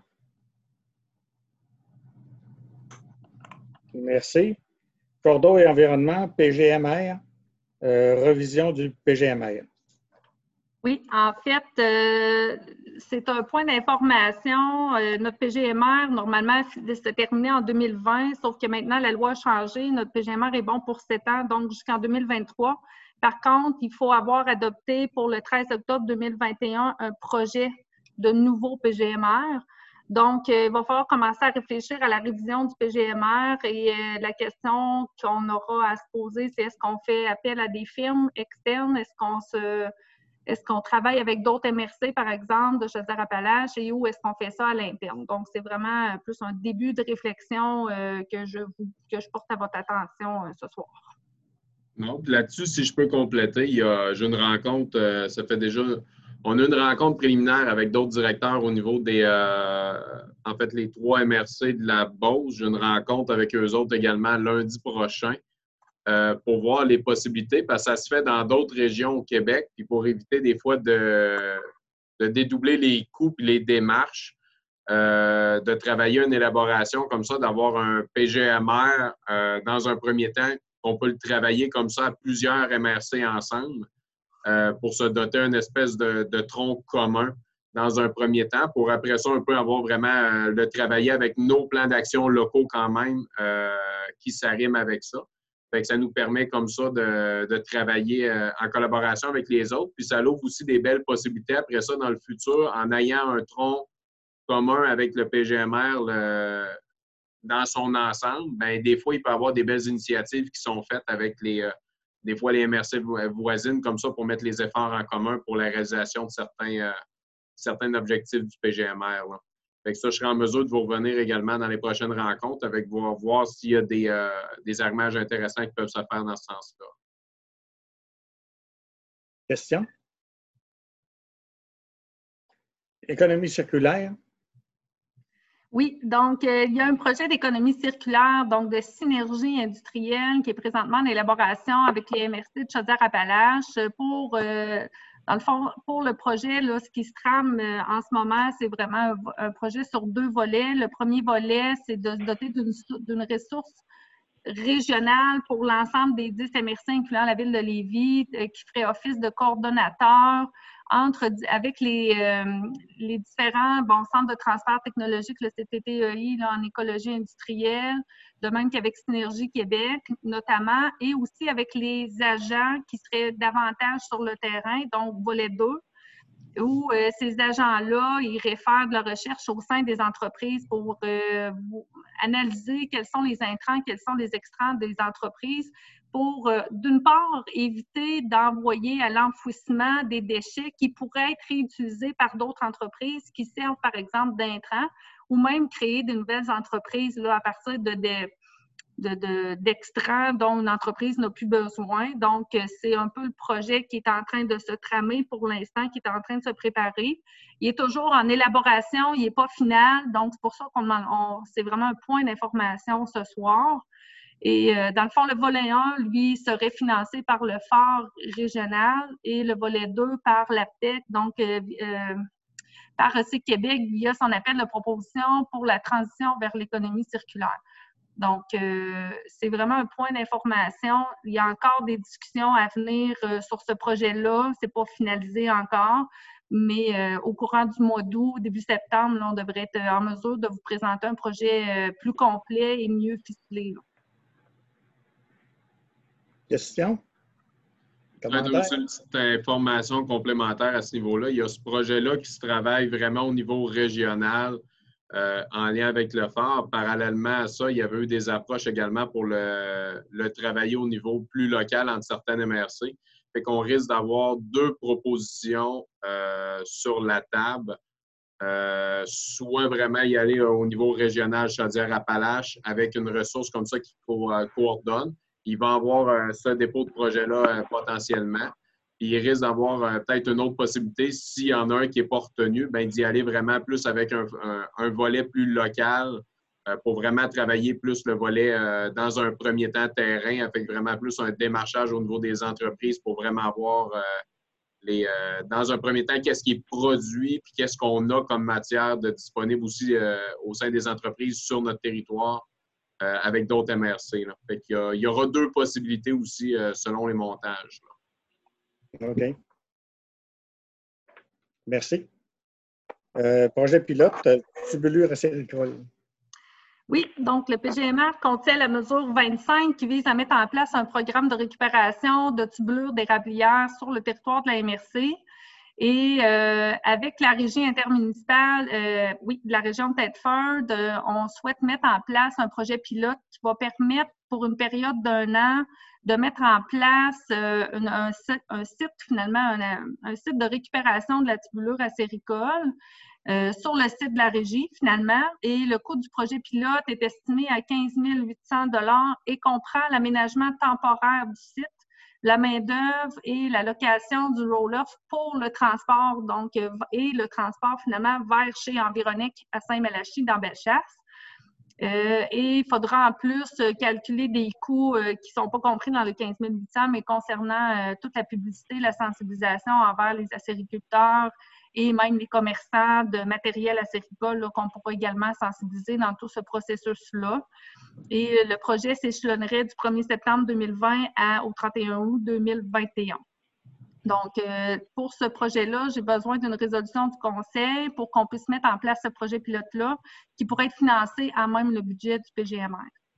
Merci. Cours d'eau et environnement, P G M R, euh, revision du P G M R.
Oui, en fait, euh, c'est un point d'information. Euh, notre P G M R, normalement, se terminait en deux mille vingt, sauf que maintenant, la loi a changé. Notre P G M R est bon pour sept ans, donc jusqu'en deux mille vingt-trois. Par contre, il faut avoir adopté pour le treize octobre deux mille vingt et un un projet de nouveau P G M R. Donc, euh, il va falloir commencer à réfléchir à la révision du P G M R et euh, la question qu'on aura à se poser, c'est est-ce qu'on fait appel à des firmes externes? Est-ce qu'on se... Est-ce qu'on travaille avec d'autres M R C, par exemple, de Chaudière-Appalaches, et où est-ce qu'on fait ça à l'interne? Donc, c'est vraiment plus un début de réflexion euh, que, je vous, que je porte à votre attention euh, ce soir.
Non, là-dessus, si je peux compléter, il y a, j'ai une rencontre, euh, ça fait déjà, on a une rencontre préliminaire avec d'autres directeurs au niveau des, euh, en fait, les trois M R C de la Beauce. J'ai une rencontre avec eux autres également lundi prochain. Euh, pour voir les possibilités, parce que ça se fait dans d'autres régions au Québec, puis pour éviter des fois de, de dédoubler les coûts et les démarches, euh, de travailler une élaboration comme ça, d'avoir un P G M R euh, dans un premier temps, qu'on peut le travailler comme ça à plusieurs M R C ensemble euh, pour se doter d'une espèce de, de tronc commun dans un premier temps, pour après ça, on peut avoir vraiment euh, le travailler avec nos plans d'action locaux quand même euh, qui s'arriment avec ça. Fait que ça nous permet comme ça de, de travailler euh, en collaboration avec les autres. Puis ça ouvre aussi des belles possibilités après ça dans le futur en ayant un tronc commun avec le P G M R le, dans son ensemble. Bien, des fois, il peut y avoir des belles initiatives qui sont faites avec les, euh, des fois les M R C voisines comme ça pour mettre les efforts en commun pour la réalisation de certains, euh, certains objectifs du P G M R. Là. Fait que ça, je serai en mesure de vous revenir également dans les prochaines rencontres avec vous, voir s'il y a des, euh, des armages intéressants qui peuvent se faire dans ce sens-là.
Question? Économie circulaire?
Oui, donc euh, il y a un projet d'économie circulaire, donc de synergie industrielle qui est présentement en élaboration avec les M R C de Chaudière-Appalaches pour, euh, dans le fond, pour le projet, là, ce qui se trame euh, en ce moment, c'est vraiment un, un projet sur deux volets. Le premier volet, c'est de se doter d'une d'une ressource régionale pour l'ensemble des dix M R C, incluant la ville de Lévis, euh, qui ferait office de coordonnateur entre, avec les, euh, les différents bon, centres de transfert technologique, le C T T E I là, en écologie industrielle, de même qu'avec Synergie Québec notamment, et aussi avec les agents qui seraient davantage sur le terrain, donc volet deux, où euh, ces agents-là, ils réfèrent de la recherche au sein des entreprises pour euh, analyser quels sont les intrants, quels sont les extrants des entreprises pour, euh, d'une part, éviter d'envoyer à l'enfouissement des déchets qui pourraient être réutilisés par d'autres entreprises qui servent, par exemple, d'intrants, ou même créer de nouvelles entreprises là, à partir de des d'extrants de, de, dont une entreprise n'a plus besoin. Donc, c'est un peu le projet qui est en train de se tramer pour l'instant, qui est en train de se préparer. Il est toujours en élaboration, il n'est pas final, donc c'est pour ça qu'on c'est vraiment un point d'information ce soir. Et euh, dans le fond, le volet un, lui, serait financé par le F A R régional et le volet deux par l'A P T E C, donc euh, euh, par Recyc Québec via son appel de proposition pour la transition vers l'économie circulaire. Donc, euh, c'est vraiment un point d'information. Il y a encore des discussions à venir euh, sur ce projet-là. Ce n'est pas finalisé encore, mais euh, au courant du mois d'août, début septembre, là, on devrait être en mesure de vous présenter un projet euh, plus complet et mieux ficelé. Là.
Question?
Commentaire? Une petite information complémentaire à ce niveau-là. Il y a ce projet-là qui se travaille vraiment au niveau régional. Euh, en lien avec le F A R. Parallèlement à ça, il y avait eu des approches également pour le, le travailler au niveau plus local entre certaines M R C. Fait qu'on risque d'avoir deux propositions euh, sur la table. Euh, soit vraiment y aller au niveau régional Chaudière-Appalaches avec une ressource comme ça qui co coordonne. Il va y avoir euh, ce dépôt de projet-là euh, potentiellement. Puis il risque d'avoir euh, peut-être une autre possibilité, s'il y en a un qui n'est pas retenu, bien, d'y aller vraiment plus avec un, un, un volet plus local euh, pour vraiment travailler plus le volet euh, dans un premier temps terrain, avec vraiment plus un démarchage au niveau des entreprises pour vraiment avoir euh, les, euh, dans un premier temps, qu'est-ce qui est produit puis qu'est-ce qu'on a comme matière de disponible aussi euh, au sein des entreprises sur notre territoire euh, avec d'autres M R C. Là. Fait qu'il y, a, il y aura deux possibilités aussi euh, selon les montages. Là.
OK. Merci. Euh, projet pilote, tubulure acéricole.
Oui, donc le P G M R contient la mesure vingt-cinq qui vise à mettre en place un programme de récupération de tubulure d'érablière sur le territoire de la M R C. Et euh, avec la régie intermunicipale, euh, oui, de la région de Thetford, euh, on souhaite mettre en place un projet pilote qui va permettre, pour une période d'un an, de mettre en place euh, une, un, site, un site, finalement, un, un site de récupération de la tubulure acéricole euh, sur le site de la régie, finalement. Et le coût du projet pilote est estimé à quinze mille huit cents dollars et comprend l'aménagement temporaire du site, la main-d'œuvre et la location du roll-off pour le transport, donc, et le transport, finalement, vers chez Environic à Saint-Malachie, dans Bellechasse. Euh, et il faudra en plus calculer des coûts euh, qui ne sont pas compris dans le quinze mille huit cents, mais concernant euh, toute la publicité, la sensibilisation envers les acériculteurs et même les commerçants de matériel acéricole qu'on pourra également sensibiliser dans tout ce processus-là. Et euh, le projet s'échelonnerait du premier septembre deux mille vingt à, au trente et un août deux mille vingt et un. Donc, euh, pour ce projet-là, j'ai besoin d'une résolution du conseil pour qu'on puisse mettre en place ce projet pilote-là qui pourrait être financé à même le budget du P G M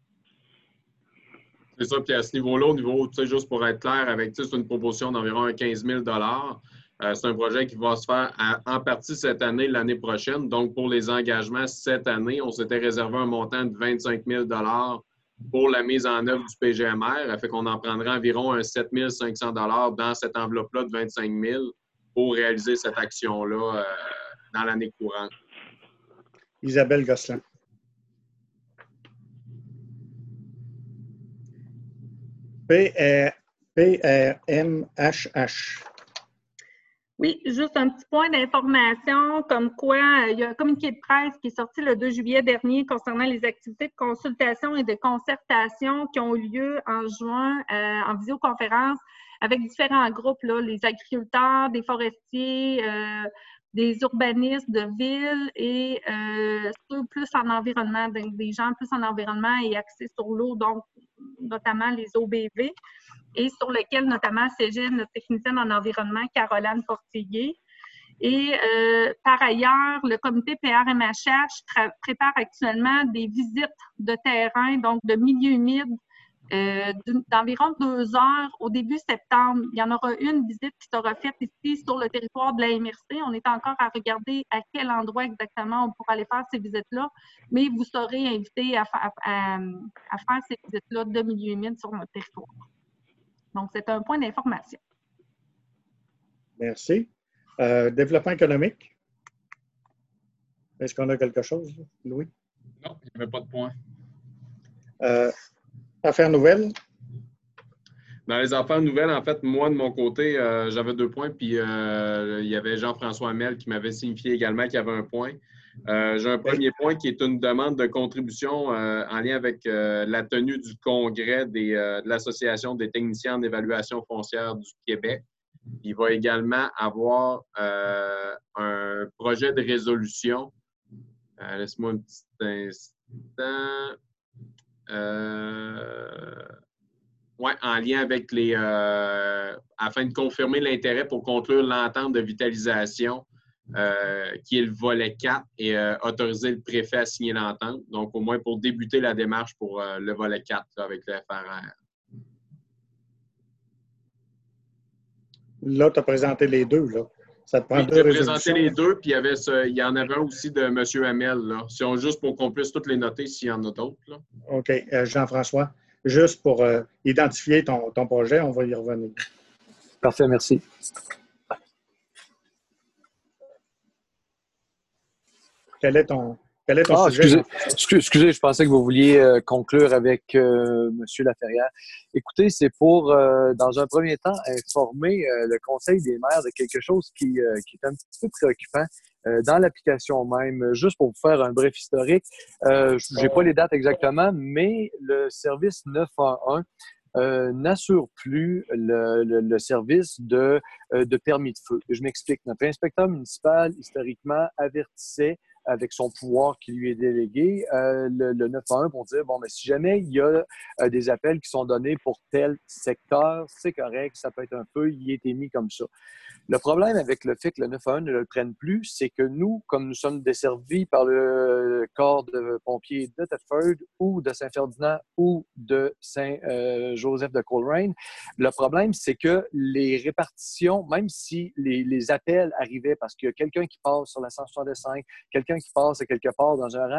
R.
C'est ça. Puis à ce niveau-là, au niveau, tu sais, juste pour être clair, avec, tu sais, c'est une proposition d'environ quinze mille dollars. Euh, c'est un projet qui va se faire à, en partie cette année, l'année prochaine. Donc, pour les engagements cette année, on s'était réservé un montant de vingt-cinq mille dollars pour la mise en œuvre du P G M R. Ça fait qu'on en prendra environ un sept mille cinq cents dollars dans cette enveloppe-là de vingt-cinq mille pour réaliser cette action-là euh, dans l'année courante.
Isabelle Gosselin. P R M H H.
Oui, juste un petit point d'information, comme quoi euh, il y a un communiqué de presse qui est sorti le deux juillet dernier concernant les activités de consultation et de concertation qui ont eu lieu en juin euh, en visioconférence avec différents groupes, là, les agriculteurs, des forestiers, euh, des urbanistes de villes et euh, ceux plus en environnement, donc des gens plus en environnement et axés sur l'eau, donc notamment les O B V. Et sur lequel notamment siégeait notre technicienne en environnement, Caroline Portillé. Et euh, par ailleurs, le comité P R M H H prépare actuellement des visites de terrain, donc de milieux humides, euh, d'environ deux heures au début septembre. Il y en aura une visite qui sera faite ici sur le territoire de la M R C. On est encore à regarder à quel endroit exactement on pourra aller faire ces visites-là, mais vous serez invités à, à, à, à faire ces visites-là de milieux humides sur notre territoire. Donc, c'est un point d'information.
Merci. Euh, développement économique. Est-ce qu'on a quelque chose, Louis?
Non, il n'y avait pas de point.
Euh, affaires nouvelles.
Dans les affaires nouvelles, en fait, moi, de mon côté, euh, j'avais deux points, puis euh, il y avait Jean-François Hamel qui m'avait signifié également qu'il y avait un point. Euh, j'ai un premier point qui est une demande de contribution euh, en lien avec euh, la tenue du congrès des, euh, de l'Association des techniciens en évaluation foncière du Québec. Il va également avoir euh, un projet de résolution. Euh, laisse-moi un petit instant. Euh, ouais, en lien avec les... Euh, afin de confirmer l'intérêt pour conclure l'entente de vitalisation Euh, qui est le volet quatre, et euh, autoriser le préfet à signer l'entente. Donc, au moins pour débuter la démarche pour euh, le volet quatre là, avec le F R R.
Là, tu as présenté les deux. Là. Ça te prend
oui,
deux
j'ai
résolutions.
présenté les deux, puis il y, avait ce, il y en avait un aussi de M. Hamel. Là. Si on, juste pour qu'on puisse toutes les noter s'il y en a d'autres. Là.
OK. Euh, Jean-François, juste pour euh, identifier ton, ton projet, on va y revenir.
Parfait, merci.
Quel est ton, quel est ton
ah,
sujet?
Excusez, excusez, je pensais que vous vouliez euh, conclure avec euh, M. Laferrière. Écoutez, c'est pour, euh, dans un premier temps, informer euh, le Conseil des maires de quelque chose qui, euh, qui est un petit peu préoccupant euh, dans l'application même. Juste pour vous faire un bref historique, euh, je n'ai pas les dates exactement, mais le service neuf un un Euh, n'assure plus le, le, le service de, euh, de permis de feu. Je m'explique. Notre inspecteur municipal, historiquement, avertissait avec son pouvoir qui lui est délégué, euh, le, le neuf un un pour dire, bon, mais si jamais il y a euh, des appels qui sont donnés pour tel secteur, c'est correct, ça peut être un feu, il est émis comme ça. Le problème avec le fait que le neuf un un ne le prenne plus, c'est que nous, comme nous sommes desservis par le corps de pompiers de Thetford ou de Saint-Ferdinand ou de Saint-Joseph de Coleraine, le problème, c'est que les répartitions, même si les, les appels arrivaient parce qu'il y a quelqu'un qui passe sur la cent soixante-cinq, quelqu'un qui passe quelque part dans un rang,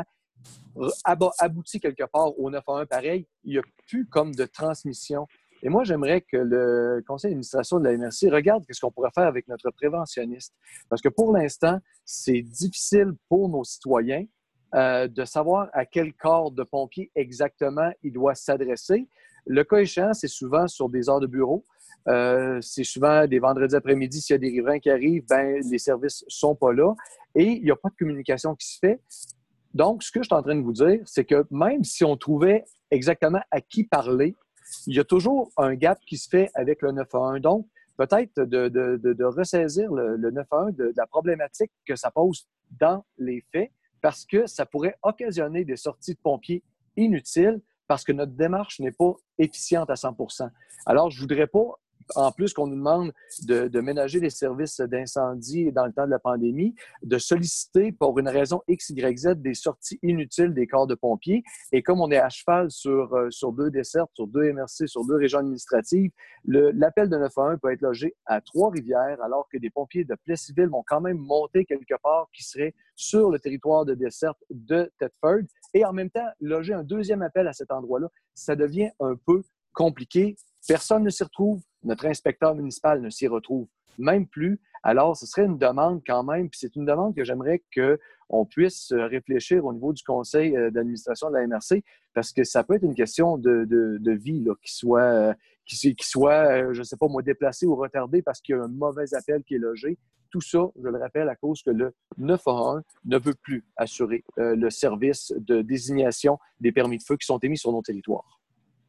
aboutit quelque part au neuf un un pareil, il n'y a plus comme de transmission. Et moi, j'aimerais que le conseil d'administration de la M R C regarde ce qu'on pourrait faire avec notre préventionniste. Parce que pour l'instant, c'est difficile pour nos citoyens euh, de savoir à quel corps de pompiers exactement il doit s'adresser. Le cas échéant, c'est souvent sur des heures de bureau. Euh, c'est souvent des vendredis après-midi, s'il y a des riverains qui arrivent, ben, les services ne sont pas là et il n'y a pas de communication qui se fait. Donc, ce que je suis en train de vous dire, c'est que même si on trouvait exactement à qui parler, il y a toujours un gap qui se fait avec le neuf un un. Donc, peut-être de, de, de, de ressaisir le, le neuf un un de, de la problématique que ça pose dans les faits, parce que ça pourrait occasionner des sorties de pompiers inutiles parce que notre démarche n'est pas efficiente à cent pour cent. Alors, je ne voudrais pas, en plus qu'on nous demande de, de ménager les services d'incendie dans le temps de la pandémie, de solliciter pour une raison X, Y, Z des sorties inutiles des corps de pompiers. Et comme on est à cheval sur, sur deux dessertes, sur deux M R C, sur deux régions administratives, le, l'appel de neuf un un peut être logé à Trois-Rivières, alors que des pompiers de Plessisville vont quand même monter quelque part qui serait sur le territoire de desserte de Thetford. Et en même temps, loger un deuxième appel à cet endroit-là, ça devient un peu compliqué. Personne ne s'y retrouve. Notre inspecteur municipal ne s'y retrouve même plus. Alors, ce serait une demande quand même, puis c'est une demande que j'aimerais qu'on puisse réfléchir au niveau du conseil d'administration de la M R C, parce que ça peut être une question de, de, de vie là, qui, soit, qui, qui soit, euh, je ne sais pas moi, déplacé ou retardé parce qu'il y a un mauvais appel qui est logé. Tout ça, je le rappelle, à cause que le neuf un un ne veut plus assurer euh, le service de désignation des permis de feu qui sont émis sur nos territoires.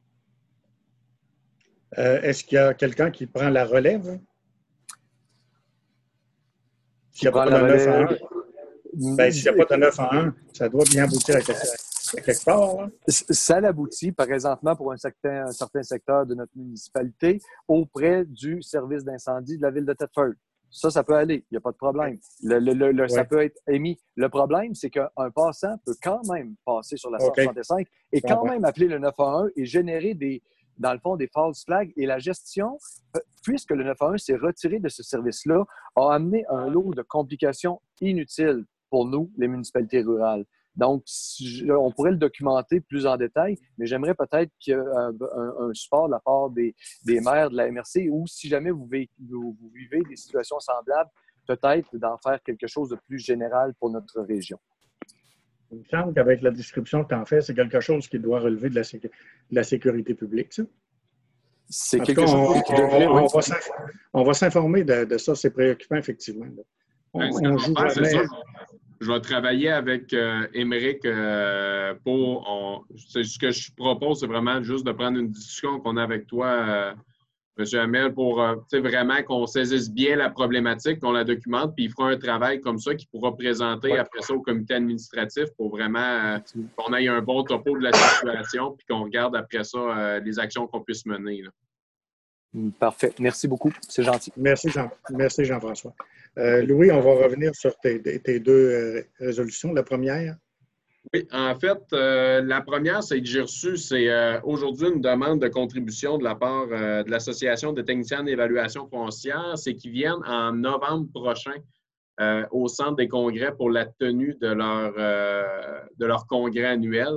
Euh, est-ce qu'il y a quelqu'un qui prend la relève? S'il n'y a pas de neuf un un, ben, s'il n'y a pas de neuf un un, ça doit bien aboutir à quelque, à quelque part. Là.
Ça l'aboutit présentement pour un certain, un certain secteur de notre municipalité auprès du service d'incendie de la ville de Thetford. Ça, ça peut aller. Il n'y a pas de problème. Le, le, le, ouais. Ça peut être émis. Le problème, c'est qu'un passant peut quand même passer sur la cent soixante-cinq okay. et quand bon, même ouais. appeler le neuf un un et générer des, dans le fond, des false flags. Et la gestion, puisque le neuf un un s'est retiré de ce service-là, a amené un lot de complications inutiles pour nous, les municipalités rurales. Donc, on pourrait le documenter plus en détail, mais j'aimerais peut-être qu'il y ait un, un, un support de la part des, des maires de la M R C ou si jamais vous vivez, vous, vous vivez des situations semblables, peut-être d'en faire quelque chose de plus général pour notre région.
Il me semble qu'avec la description que tu en fais, c'est quelque chose qui doit relever de la, sécu- de la sécurité publique, ça?
C'est
en
quelque
cas,
chose
on,
qui devrait...
On,
oui.
on va s'informer de, de ça, c'est préoccupant, effectivement. On,
ben,
on joue
faire,
jamais...
Je vais travailler avec euh, Émeric euh, pour... On, ce que je propose, c'est vraiment juste de prendre une discussion qu'on a avec toi, euh, M. Hamel, pour euh, vraiment qu'on saisisse bien la problématique, qu'on la documente, puis il fera un travail comme ça qui pourra présenter ouais. après ça au comité administratif pour vraiment euh, qu'on ait un bon topo de la situation puis qu'on regarde après ça euh, les actions qu'on puisse mener. Là.
Parfait. Merci beaucoup. C'est gentil.
Merci, Jean, merci Jean-François. Euh, Louis, on va revenir sur tes, tes deux euh, résolutions. La première?
Oui, en fait, euh, la première, c'est que j'ai reçu, c'est euh, aujourd'hui une demande de contribution de la part euh, de l'Association des techniciens d'évaluation foncière. C'est qu'ils viennent en novembre prochain euh, au Centre des congrès pour la tenue de leur, euh, de leur congrès annuel.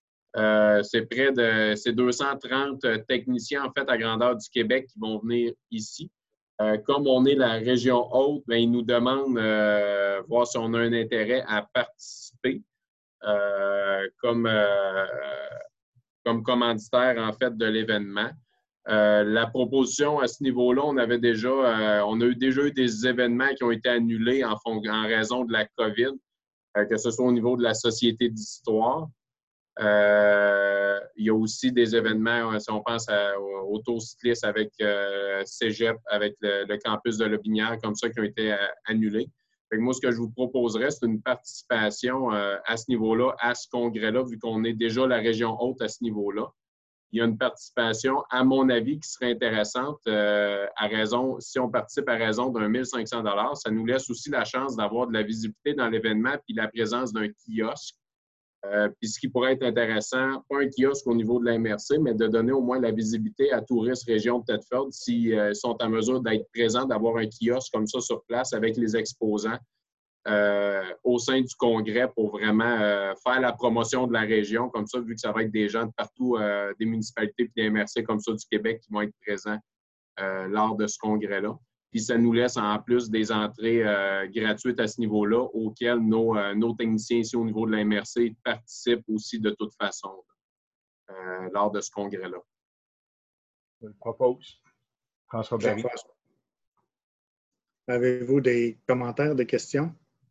Euh, c'est près de c'est deux cent trente techniciens, en fait, à grandeur du Québec qui vont venir ici. Euh, comme on est la région haute, bien, ils nous demandent euh, voir si on a un intérêt à participer euh, comme, euh, comme commanditaire, en fait, de l'événement. Euh, la proposition à ce niveau-là, on avait déjà, euh, on a eu déjà eu des événements qui ont été annulés en, fond, en raison de la COVID, euh, que ce soit au niveau de la Société d'histoire. Euh, il y a aussi des événements, si on pense à, au, au tour cycliste avec euh, Cégep, avec le, le campus de Lobinière, comme ça, qui ont été euh, annulés. Fait que moi, ce que je vous proposerais, c'est une participation euh, à ce niveau-là, à ce congrès-là, vu qu'on est déjà la région haute à ce niveau-là. Il y a une participation, à mon avis, qui serait intéressante euh, à raison, si on participe à raison d'un mille cinq cents dollars, ça nous laisse aussi la chance d'avoir de la visibilité dans l'événement puis la présence d'un kiosque. Euh, puis ce qui pourrait être intéressant, pas un kiosque au niveau de la M R C, mais de donner au moins la visibilité à touristes région de Thetford s'ils euh, sont en mesure d'être présents, d'avoir un kiosque comme ça sur place avec les exposants euh, au sein du congrès pour vraiment euh, faire la promotion de la région, comme ça, vu que ça va être des gens de partout, euh, des municipalités et des M R C comme ça du Québec qui vont être présents euh, lors de ce congrès-là. Puis ça nous laisse en plus des entrées euh, gratuites à ce niveau-là, auxquelles nos, euh, nos techniciens ici au niveau de la M R C participent aussi de toute façon euh, lors de ce congrès-là.
Je le propose. François Barry.
Avez-vous des commentaires, des questions?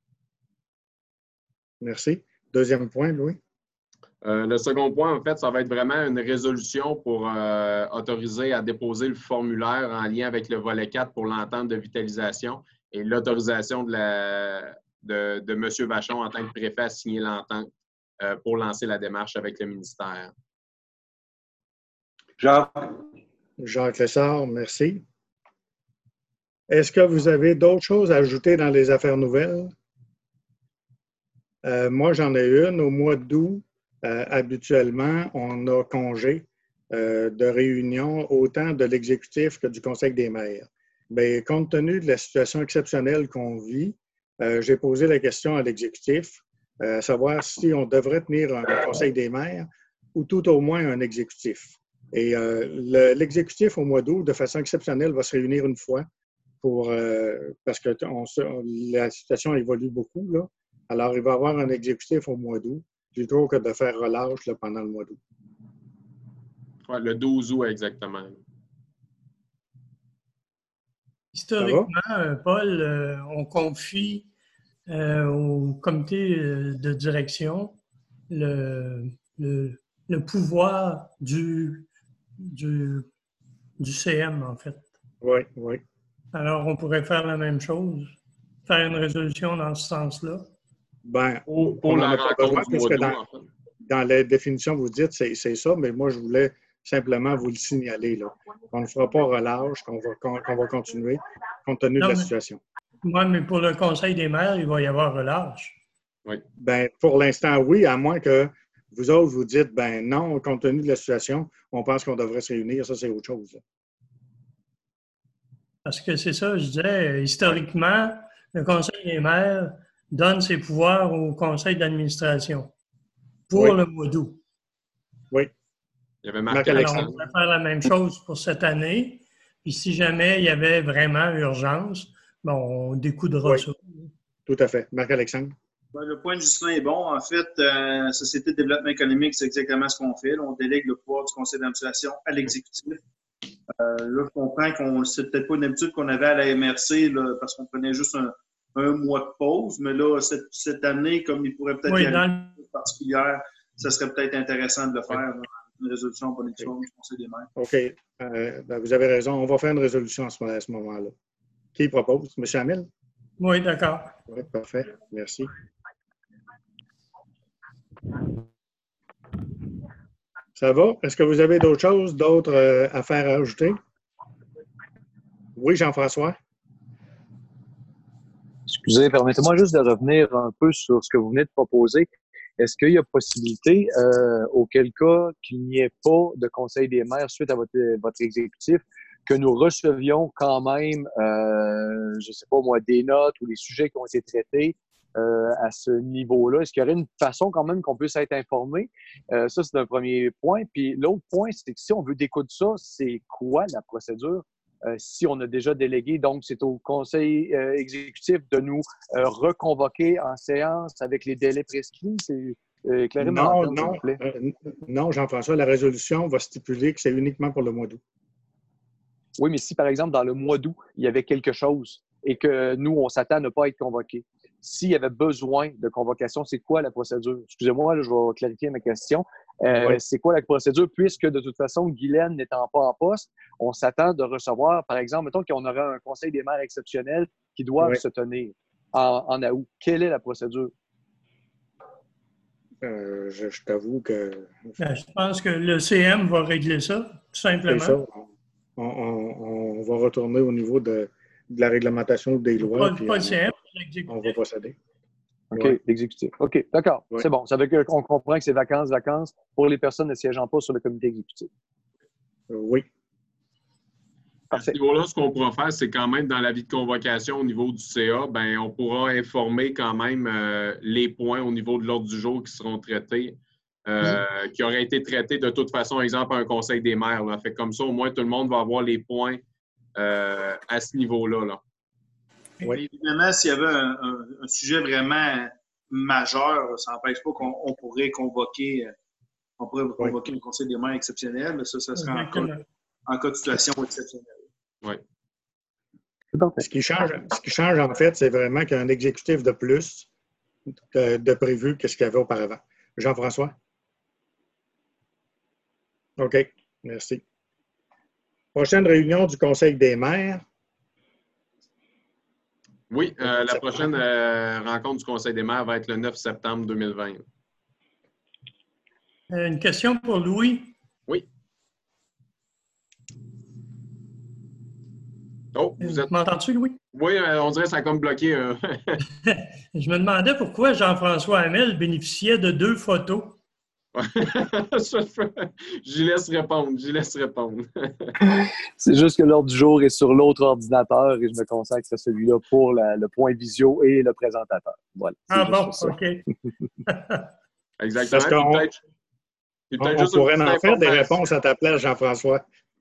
Merci. Deuxième point, Louis.
Euh, le second point, en fait, ça va être vraiment une résolution pour euh, autoriser à déposer le formulaire en lien avec le volet quatre pour l'entente de vitalisation et l'autorisation de, la, de, de M. Vachon en tant que préfet à signer l'entente euh, pour lancer la démarche avec le ministère.
Jacques.
Jacques Lessard, merci. Est-ce que vous avez d'autres choses à ajouter dans les affaires nouvelles? Euh, moi, j'en ai une. Au mois d'août, euh, habituellement, on a congé euh, de réunion autant de l'exécutif que du Conseil des maires. Bien, compte tenu de la situation exceptionnelle qu'on vit, euh, j'ai posé la question à l'exécutif, euh, à savoir si on devrait tenir un Conseil des maires ou tout au moins un exécutif. Et euh, l'exécutif, au mois d'août, de façon exceptionnelle, va se réunir une fois pour, euh, parce que on, la situation évolue beaucoup, là. Alors, il va y avoir un exécutif au mois d'août, plutôt que de faire relâche là, pendant le mois d'août.
Ouais, le douze août, exactement.
Historiquement, euh, Paul, euh, on confie euh, au comité de direction le, le, le pouvoir du, du, du C M, en fait.
Oui, oui.
Alors, on pourrait faire la même chose, faire une résolution dans ce sens-là.
Ben,
Pour, pour
on
la
n'en a pas
rencontre
besoin,
du
parce
mois
que
d'août,
dans,
en fait.
dans les définitions que vous dites, c'est ça, mais moi, je voulais simplement vous le signaler, là. On ne fera pas relâche, qu'on va, qu'on qu'on va continuer, compte tenu
Non,
de la
mais-
situation.
Oui, mais pour le Conseil des maires, il va y avoir relâche.
Oui.
Ben, pour l'instant, oui, à moins que vous autres vous dites, ben non, compte tenu de la situation, on pense qu'on devrait se réunir, ça, c'est autre chose.
Parce que c'est ça, je disais, historiquement, le Conseil des maires donne ses pouvoirs au Conseil d'administration pour
Oui.
le mois d'août.
Oui.
Il y avait
Marc
Alors, on
Alexandre.
pourrait faire la même chose pour cette année. Puis si jamais il y avait vraiment urgence, bon, on découdra
Oui.
ça.
Tout à fait. Marc-Alexandre.
Ben, le point de Justin est bon. En fait, euh, Société de développement économique, c'est exactement ce qu'on fait. Là, on délègue le pouvoir du conseil d'administration à l'exécutif. Euh, là, je comprends qu'on c'est peut-être pas une habitude qu'on avait à la M R C là, parce qu'on prenait juste un, un mois de pause. Mais là, cette, cette année, comme il pourrait peut-être
Oui,
y avoir
dans-
une chose particulière, ça serait peut-être intéressant de le faire. Là, une résolution en bonne et due forme du conseil des maires.
OK. Euh, ben, vous avez raison. On va faire une résolution à ce, à ce moment-là. Qui propose? M. Hamel?
Oui, d'accord.
Oui, parfait. Merci. Ça va? Est-ce que vous avez d'autres choses, d'autres euh, affaires à ajouter? Oui, Jean-François?
Excusez, permettez-moi juste de revenir un peu sur ce que vous venez de proposer. Est-ce qu'il y a possibilité, euh, auquel cas qu'il n'y ait pas de conseil des maires suite à votre, votre exécutif, que nous recevions quand même, euh, je ne sais pas moi, des notes ou des sujets qui ont été traités euh, à ce niveau-là? Est-ce qu'il y aurait une façon quand même qu'on puisse être informé? Euh, ça, c'est un premier point. Puis l'autre point, c'est que si on veut découdre ça, c'est quoi la procédure? Euh, si on a déjà délégué, donc c'est au conseil euh, exécutif de nous euh, reconvoquer en séance avec les délais prescrits. C'est euh, éclairez-moi
Non,
lanterne, s'il
non,
vous plaît.
euh, non, Jean-François, la résolution va stipuler que c'est uniquement pour le mois d'août.
Oui, mais si, par exemple, dans le mois d'août, il y avait quelque chose et que nous, on s'attend à ne pas être convoqués, s'il y avait besoin de convocation, c'est quoi la procédure? Excusez-moi, là, je vais clarifier ma question. Euh,
Oui.
C'est quoi la procédure? Puisque, de toute façon, Guylaine n'étant pas en poste, on s'attend de recevoir, par exemple, mettons qu'on aurait un conseil des maires exceptionnel qui doit
Oui.
se tenir en, en août. Quelle est la procédure?
Euh, je je t'avoue que
Ben, je pense que le C M va régler ça, tout
c'est
simplement.
ça. On, on- on va retourner au niveau de, de la réglementation des lois,
Pas,
puis
pas
on,
le C M,
on
l'exécutif.
va procéder.
OK,
Ouais.
l'exécutif. OK, d'accord.
Ouais.
C'est bon. Ça veut dire qu'on comprend que c'est vacances, vacances pour les personnes ne siégeant pas sur le comité exécutif.
Euh, oui.
À ce niveau-là, ce qu'on pourra faire, c'est quand même dans l'avis de convocation au niveau du C A, ben, on pourra informer quand même euh, les points au niveau de l'ordre du jour qui seront traités, euh,
Mm-hmm.
qui auraient été traités de toute façon, exemple, à un conseil des maires. Là. Fait que comme ça, au moins, tout le monde va avoir les points euh, à ce niveau-là. Là.
Oui.
Évidemment, s'il y avait un, un- un sujet vraiment majeur, ça n'empêche pas qu'on on pourrait convoquer, euh, on pourrait convoquer un conseil des maires exceptionnel, mais ça, ça serait en cas,
Exactement.
en cas de situation exceptionnelle.
Oui.
Ce qui change, ce qui change en fait, c'est vraiment qu'il y a un exécutif de plus de, de prévu que ce qu'il y avait auparavant. Jean-François? OK, merci. Prochaine réunion du Conseil des maires.
Oui, euh, la prochaine euh, rencontre du Conseil des maires va être le neuf septembre deux mille vingt.
Euh, Une question pour Louis.
Oui. Oh, vous êtes...
M'entends-tu, Louis?
Oui, euh, on dirait que ça a comme bloqué. euh.
Je me demandais pourquoi Jean-François Hamel bénéficiait de deux photos.
J'y laisse répondre, j'y laisse répondre.
C'est juste que l'ordre du jour est sur l'autre ordinateur et je me consacre à celui-là pour la- le point visio et le présentateur. Voilà. c'est
Ah
juste
bon,
ça.
OK.
Exactement.
Parce qu'on
Puis peut-être- puis
on,
peut-être
on
juste une
pourrait
petite
en faire des
information.
réponses à ta place, Jean-François.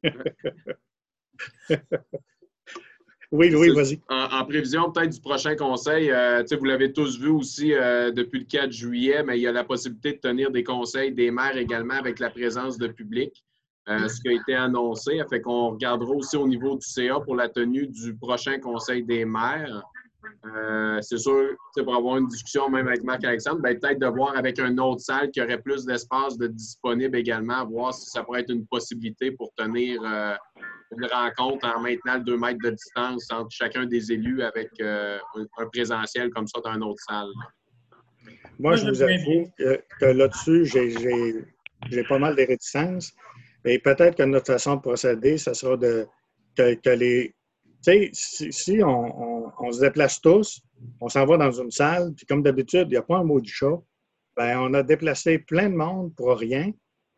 Oui, Louis, vas-y.
En, en prévision peut-être du prochain conseil, euh, tu sais, vous l'avez tous vu aussi euh, depuis le quatre juillet, mais il y a la possibilité de tenir des conseils des maires également avec la présence de public. euh, ce qui a été annoncé. Fait qu'on regardera aussi au niveau du C A pour la tenue du prochain Conseil des maires. Euh, c'est sûr, pour avoir une discussion même avec Marc-Alexandre, ben, peut-être de voir avec une autre salle qui aurait plus d'espace de disponible également, voir si ça pourrait être une possibilité pour tenir euh, une rencontre en maintenant le deux mètres de distance entre chacun des élus avec euh, un, un présentiel comme ça dans une autre salle.
Moi, je vous avoue que, que là-dessus, j'ai, j'ai, j'ai pas mal de réticences. Et peut-être que notre façon de procéder, ce sera de que, que les... Tu sais, si, si on, on, on se déplace tous, on s'en va dans une salle, puis comme d'habitude, il n'y a pas un mot du chat, bien, on a déplacé plein de monde pour rien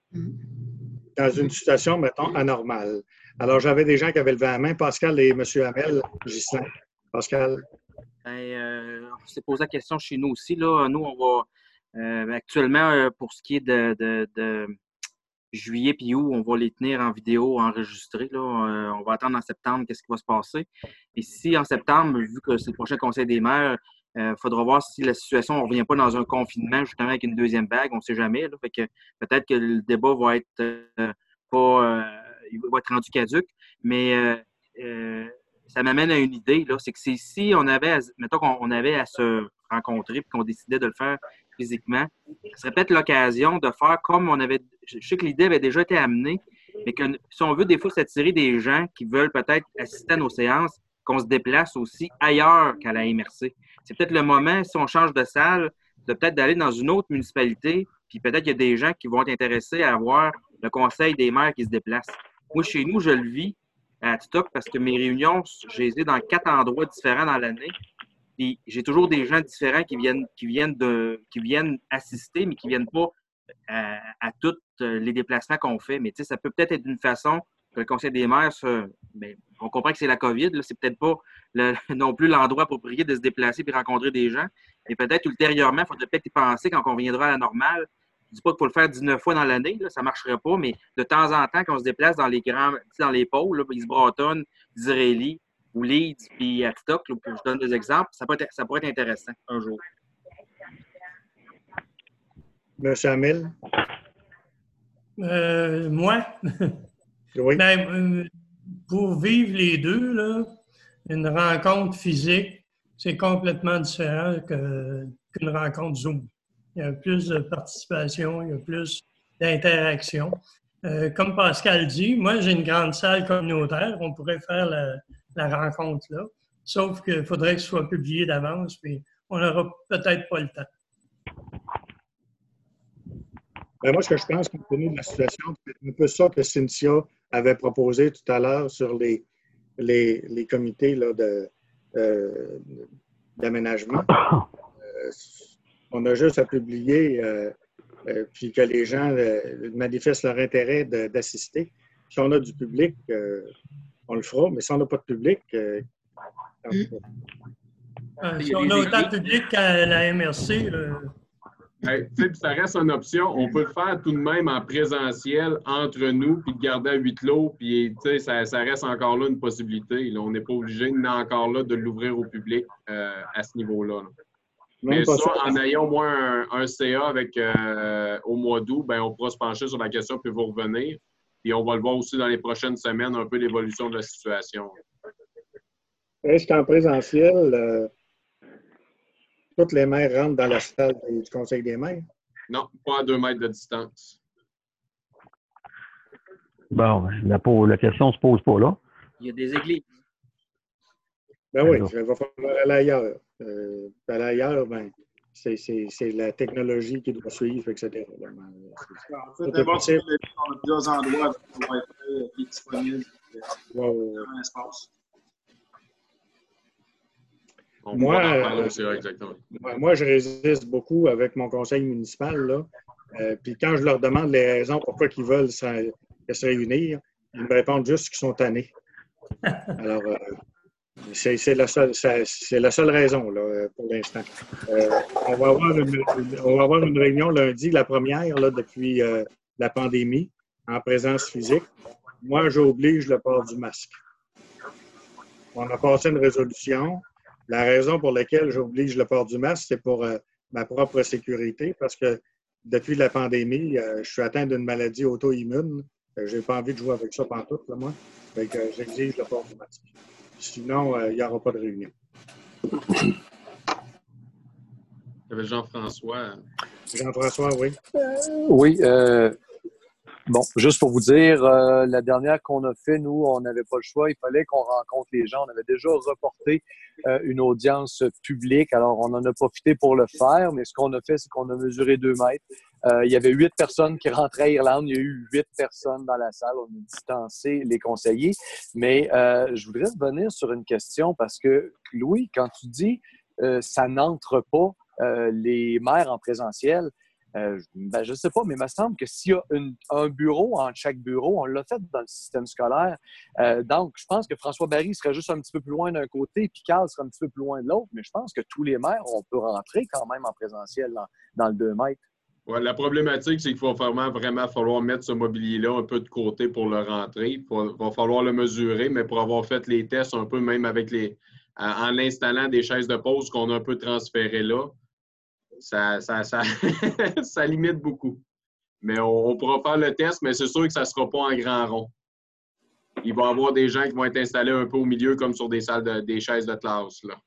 dans une situation, mettons, anormale. Alors, j'avais des gens qui avaient levé la main, Pascal et M. Hamel, Ghislain. Pascal?
Bien, euh, on s'est posé la question chez nous aussi. Là. Nous, on va euh, actuellement, euh, pour ce qui est de, de, de juillet puis août, on va les tenir en vidéo enregistrés. Là. Euh, on va attendre en septembre qu'est-ce qui va se passer. Et si en septembre, vu que c'est le prochain Conseil des maires, il euh, faudra voir si la situation, on ne revient pas dans un confinement justement avec une deuxième vague, on ne sait jamais. Là. Fait que peut-être que le débat va être euh, pas euh, il va être rendu caduc, mais euh, euh, ça m'amène à une idée, là, c'est que c'est si on avait, à, mettons qu'on on avait à se rencontrer et qu'on décidait de le faire physiquement, ce serait peut-être l'occasion de faire comme on avait, je sais que l'idée avait déjà été amenée, mais que si on veut des fois s'attirer des gens qui veulent peut-être assister à nos séances, qu'on se déplace aussi ailleurs qu'à la M R C. C'est peut-être le moment, si on change de salle, de peut-être d'aller dans une autre municipalité, puis peut-être qu'il y a des gens qui vont être intéressés à avoir le conseil des maires qui se déplacent. Moi, chez nous, je le vis à TikTok parce que mes réunions, je les ai dans quatre endroits différents dans l'année. Puis j'ai toujours des gens différents qui viennent, qui viennent, de, qui viennent assister, mais qui ne viennent pas à, à tous les déplacements qu'on fait. Mais tu sais, ça peut peut-être être une façon que le Conseil des maires, se, bien, on comprend que c'est la COVID, là, c'est peut-être pas le, non plus l'endroit approprié de se déplacer et rencontrer des gens. Mais peut-être ultérieurement, il faudrait peut-être y penser quand on reviendra à la normale. Je ne dis pas qu'il faut le faire dix-neuf fois dans l'année, là, ça ne marcherait pas, mais de temps en temps, quand on se déplace dans les grands, dans les pôles, là, East-Broughton, Disraeli ou Leeds, puis à TikTok, là, je donne des exemples, ça pourrait être, ça pourrait être intéressant un jour.
Monsieur Hamel?
Euh, moi?
Oui.
Ben, euh, pour vivre les deux, là, une rencontre physique, c'est complètement différent que, qu'une rencontre Zoom. Il y a plus de participation, il y a plus d'interaction. Euh, comme Pascal dit, moi, j'ai une grande salle communautaire. On pourrait faire la, la rencontre là. Sauf qu'il faudrait que ce soit publié d'avance, puis on n'aura peut-être pas le temps.
Ben moi, ce que je pense, compte tenu de la situation, c'est un peu ça que Cynthia avait proposé tout à l'heure sur les, les, les comités là, de, euh, d'aménagement. Euh, On a juste à publier, euh, euh, puis que les gens euh, manifestent leur intérêt de, d'assister. Si on a du public, euh, on le fera, mais si on n'a pas de public, euh,
euh, si on a autant de public qu'à la M R C, euh...
hey, ça reste une option. On peut le faire tout de même en présentiel entre nous, puis le garder à huis clos, puis ça, ça reste encore là une possibilité. Là. On n'est pas obligé, encore là, de l'ouvrir au public euh, à ce niveau-là. Là. Mais ça, ça, en ayant au moins un, un C A avec, euh, au mois d'août, ben, on pourra se pencher sur la question puis vous revenir. Puis on va le voir aussi dans les prochaines semaines, un peu l'évolution de la situation.
Est-ce qu'en présentiel, euh, toutes les maires rentrent dans la salle du Conseil des maires?
Non, pas à deux mètres de distance.
Bon, la, la question ne se pose pas là.
Il y a des églises.
Ben oui, il va falloir aller ailleurs. Euh, aller ailleurs, ben, c'est, c'est, c'est la technologie qui doit suivre, et cetera. Là, ben,
en fait, d'abord, on a plusieurs endroits où le Wi-Fi qui est disponible
wow.
dans un espace.
Moi, euh, moi, moi, je résiste beaucoup avec mon conseil municipal. Là. Euh, puis quand je leur demande les raisons pourquoi ils veulent se, se réunir, ils me répondent juste qu'ils sont tannés. Alors, euh, C'est, c'est, la seule, c'est la seule raison là, pour l'instant. Euh, on, va avoir une, on va avoir une réunion lundi, la première là, depuis euh, la pandémie, en présence physique. Moi, j'oblige le port du masque. On a passé une résolution. La raison pour laquelle j'oblige le port du masque, c'est pour euh, ma propre sécurité, parce que depuis la pandémie, euh, je suis atteint d'une maladie auto-immune Je n'ai pas envie de jouer avec ça pantoute, là, moi. Fait que j'exige le port du masque. Sinon, il n'y aura pas de réunion.
Il y avait Jean-François.
Jean-François, oui.
Oui. Euh, bon, juste pour vous dire, euh, la dernière qu'on a fait, nous, on n'avait pas le choix. Il fallait qu'on rencontre les gens. On avait déjà reporté euh, une audience publique. Alors, on en a profité pour le faire. Mais ce qu'on a fait, c'est qu'on a mesuré deux mètres. Euh, il y avait huit personnes qui rentraient à Irlande. Il y a eu huit personnes dans la salle. On a distancé les conseillers. Mais euh, je voudrais revenir sur une question parce que, Louis, quand tu dis euh, ça n'entre pas euh, les maires en présentiel, euh, ben, je ne sais pas, mais il me semble que s'il y a une, un bureau entre chaque bureau, on l'a fait dans le système scolaire. Euh, donc, je pense que François Barry serait juste un petit peu plus loin d'un côté, puis Carl serait un petit peu plus loin de l'autre. Mais je pense que tous les maires, on peut rentrer quand même en présentiel dans, dans le deux mètres.
Ouais, la problématique, c'est qu'il va vraiment, vraiment falloir mettre ce mobilier-là un peu de côté pour le rentrer. Il va, va falloir le mesurer, mais pour avoir fait les tests un peu, même avec les en installant des chaises de pause qu'on a un peu transférées là, ça, ça, ça, ça limite beaucoup. Mais on, on pourra faire le test, mais c'est sûr que ça ne sera pas en grand rond. Il va y avoir des gens qui vont être installés un peu au milieu, comme sur des salles de, des chaises de classe, là.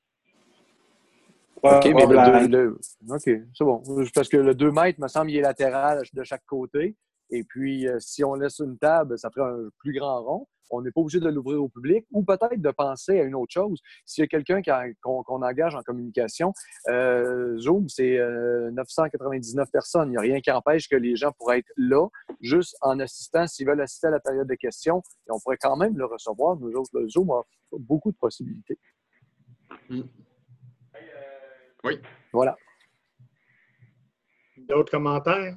OK, mais le, le, OK, c'est bon. Parce que le deux mètres, me semble, il est latéral de chaque côté. Et puis, euh, si on laisse une table, ça ferait un plus grand rond. On n'est pas obligé de l'ouvrir au public ou peut-être de penser à une autre chose. S'il y a quelqu'un qu'on qu'on engage en communication, euh, Zoom, c'est euh, neuf cent quatre-vingt-dix-neuf personnes. Il n'y a rien qui empêche que les gens pourraient être là, juste en assistant, s'ils veulent assister à la période de questions. Et on pourrait quand même le recevoir. Nous autres, le Zoom a beaucoup de possibilités.
Mm. Oui.
Voilà.
D'autres commentaires?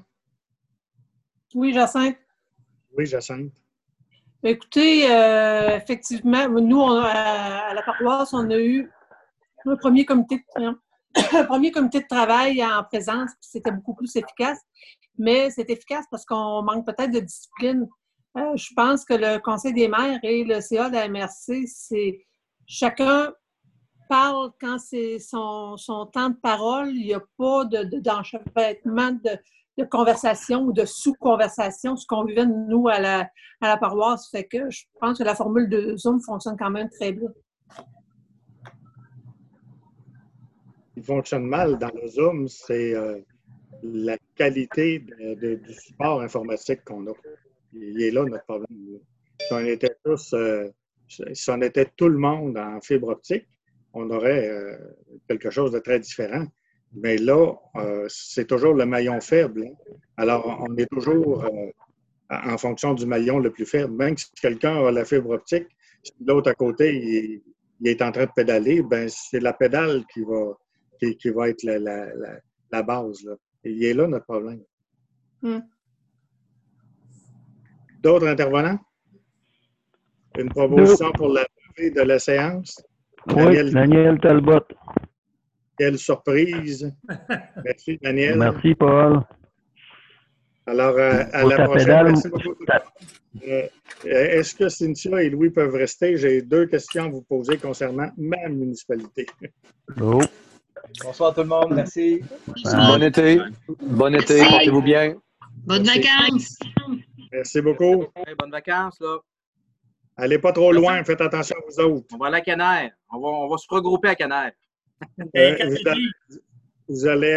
Oui, Jacinthe.
Oui, Jacinthe.
Écoutez, euh, effectivement, nous, on a, à la paroisse, on a eu un premier comité de, un premier comité de travail en présence, puis c'était beaucoup plus efficace. Mais c'est efficace parce qu'on manque peut-être de discipline. Euh, je pense que le Conseil des maires et le C A de la M R C, c'est chacun parle quand c'est son, son temps de parole. Il n'y a pas de, de, d'enchevêtrement de, de conversation ou de sous-conversation, ce qu'on vivait, nous, à la, à la paroisse. Fait que je pense que la formule de Zoom fonctionne quand même très bien.
Il fonctionne mal dans le Zoom, c'est euh, la qualité de, de, du support informatique qu'on a. Il est là, notre problème. Si on était tous, euh, si on était tout le monde en fibre optique, on aurait euh, quelque chose de très différent. Mais là, euh, c'est toujours le maillon faible. Hein. Alors, on est toujours euh, en fonction du maillon le plus faible. Même si quelqu'un a la fibre optique, si l'autre à côté, il, il est en train de pédaler, ben c'est la pédale qui va, qui, qui va être la, la, la, la base. Là. Et il est là, notre problème.
Mm.
D'autres intervenants? Une proposition pour la levée de la séance?
Oui,
Daniel,
Daniel Talbot.
Quelle surprise. Merci, Daniel.
Merci, Paul.
Alors, euh, à
Pour
la
ta
prochaine.
pédale,
Merci beaucoup. Euh, Est-ce que Cynthia et Louis peuvent rester? J'ai deux questions à vous poser concernant ma municipalité.
Oh.
Bonsoir tout le monde, merci.
Bon été. Bon été, portez-vous bien.
Bonnes vacances.
Merci beaucoup.
Hey, bonnes vacances, là.
Allez pas trop loin, faites attention à vous autres.
On va aller à Canaire. On va, on va se regrouper à Canaire.
Euh, vous, vous allez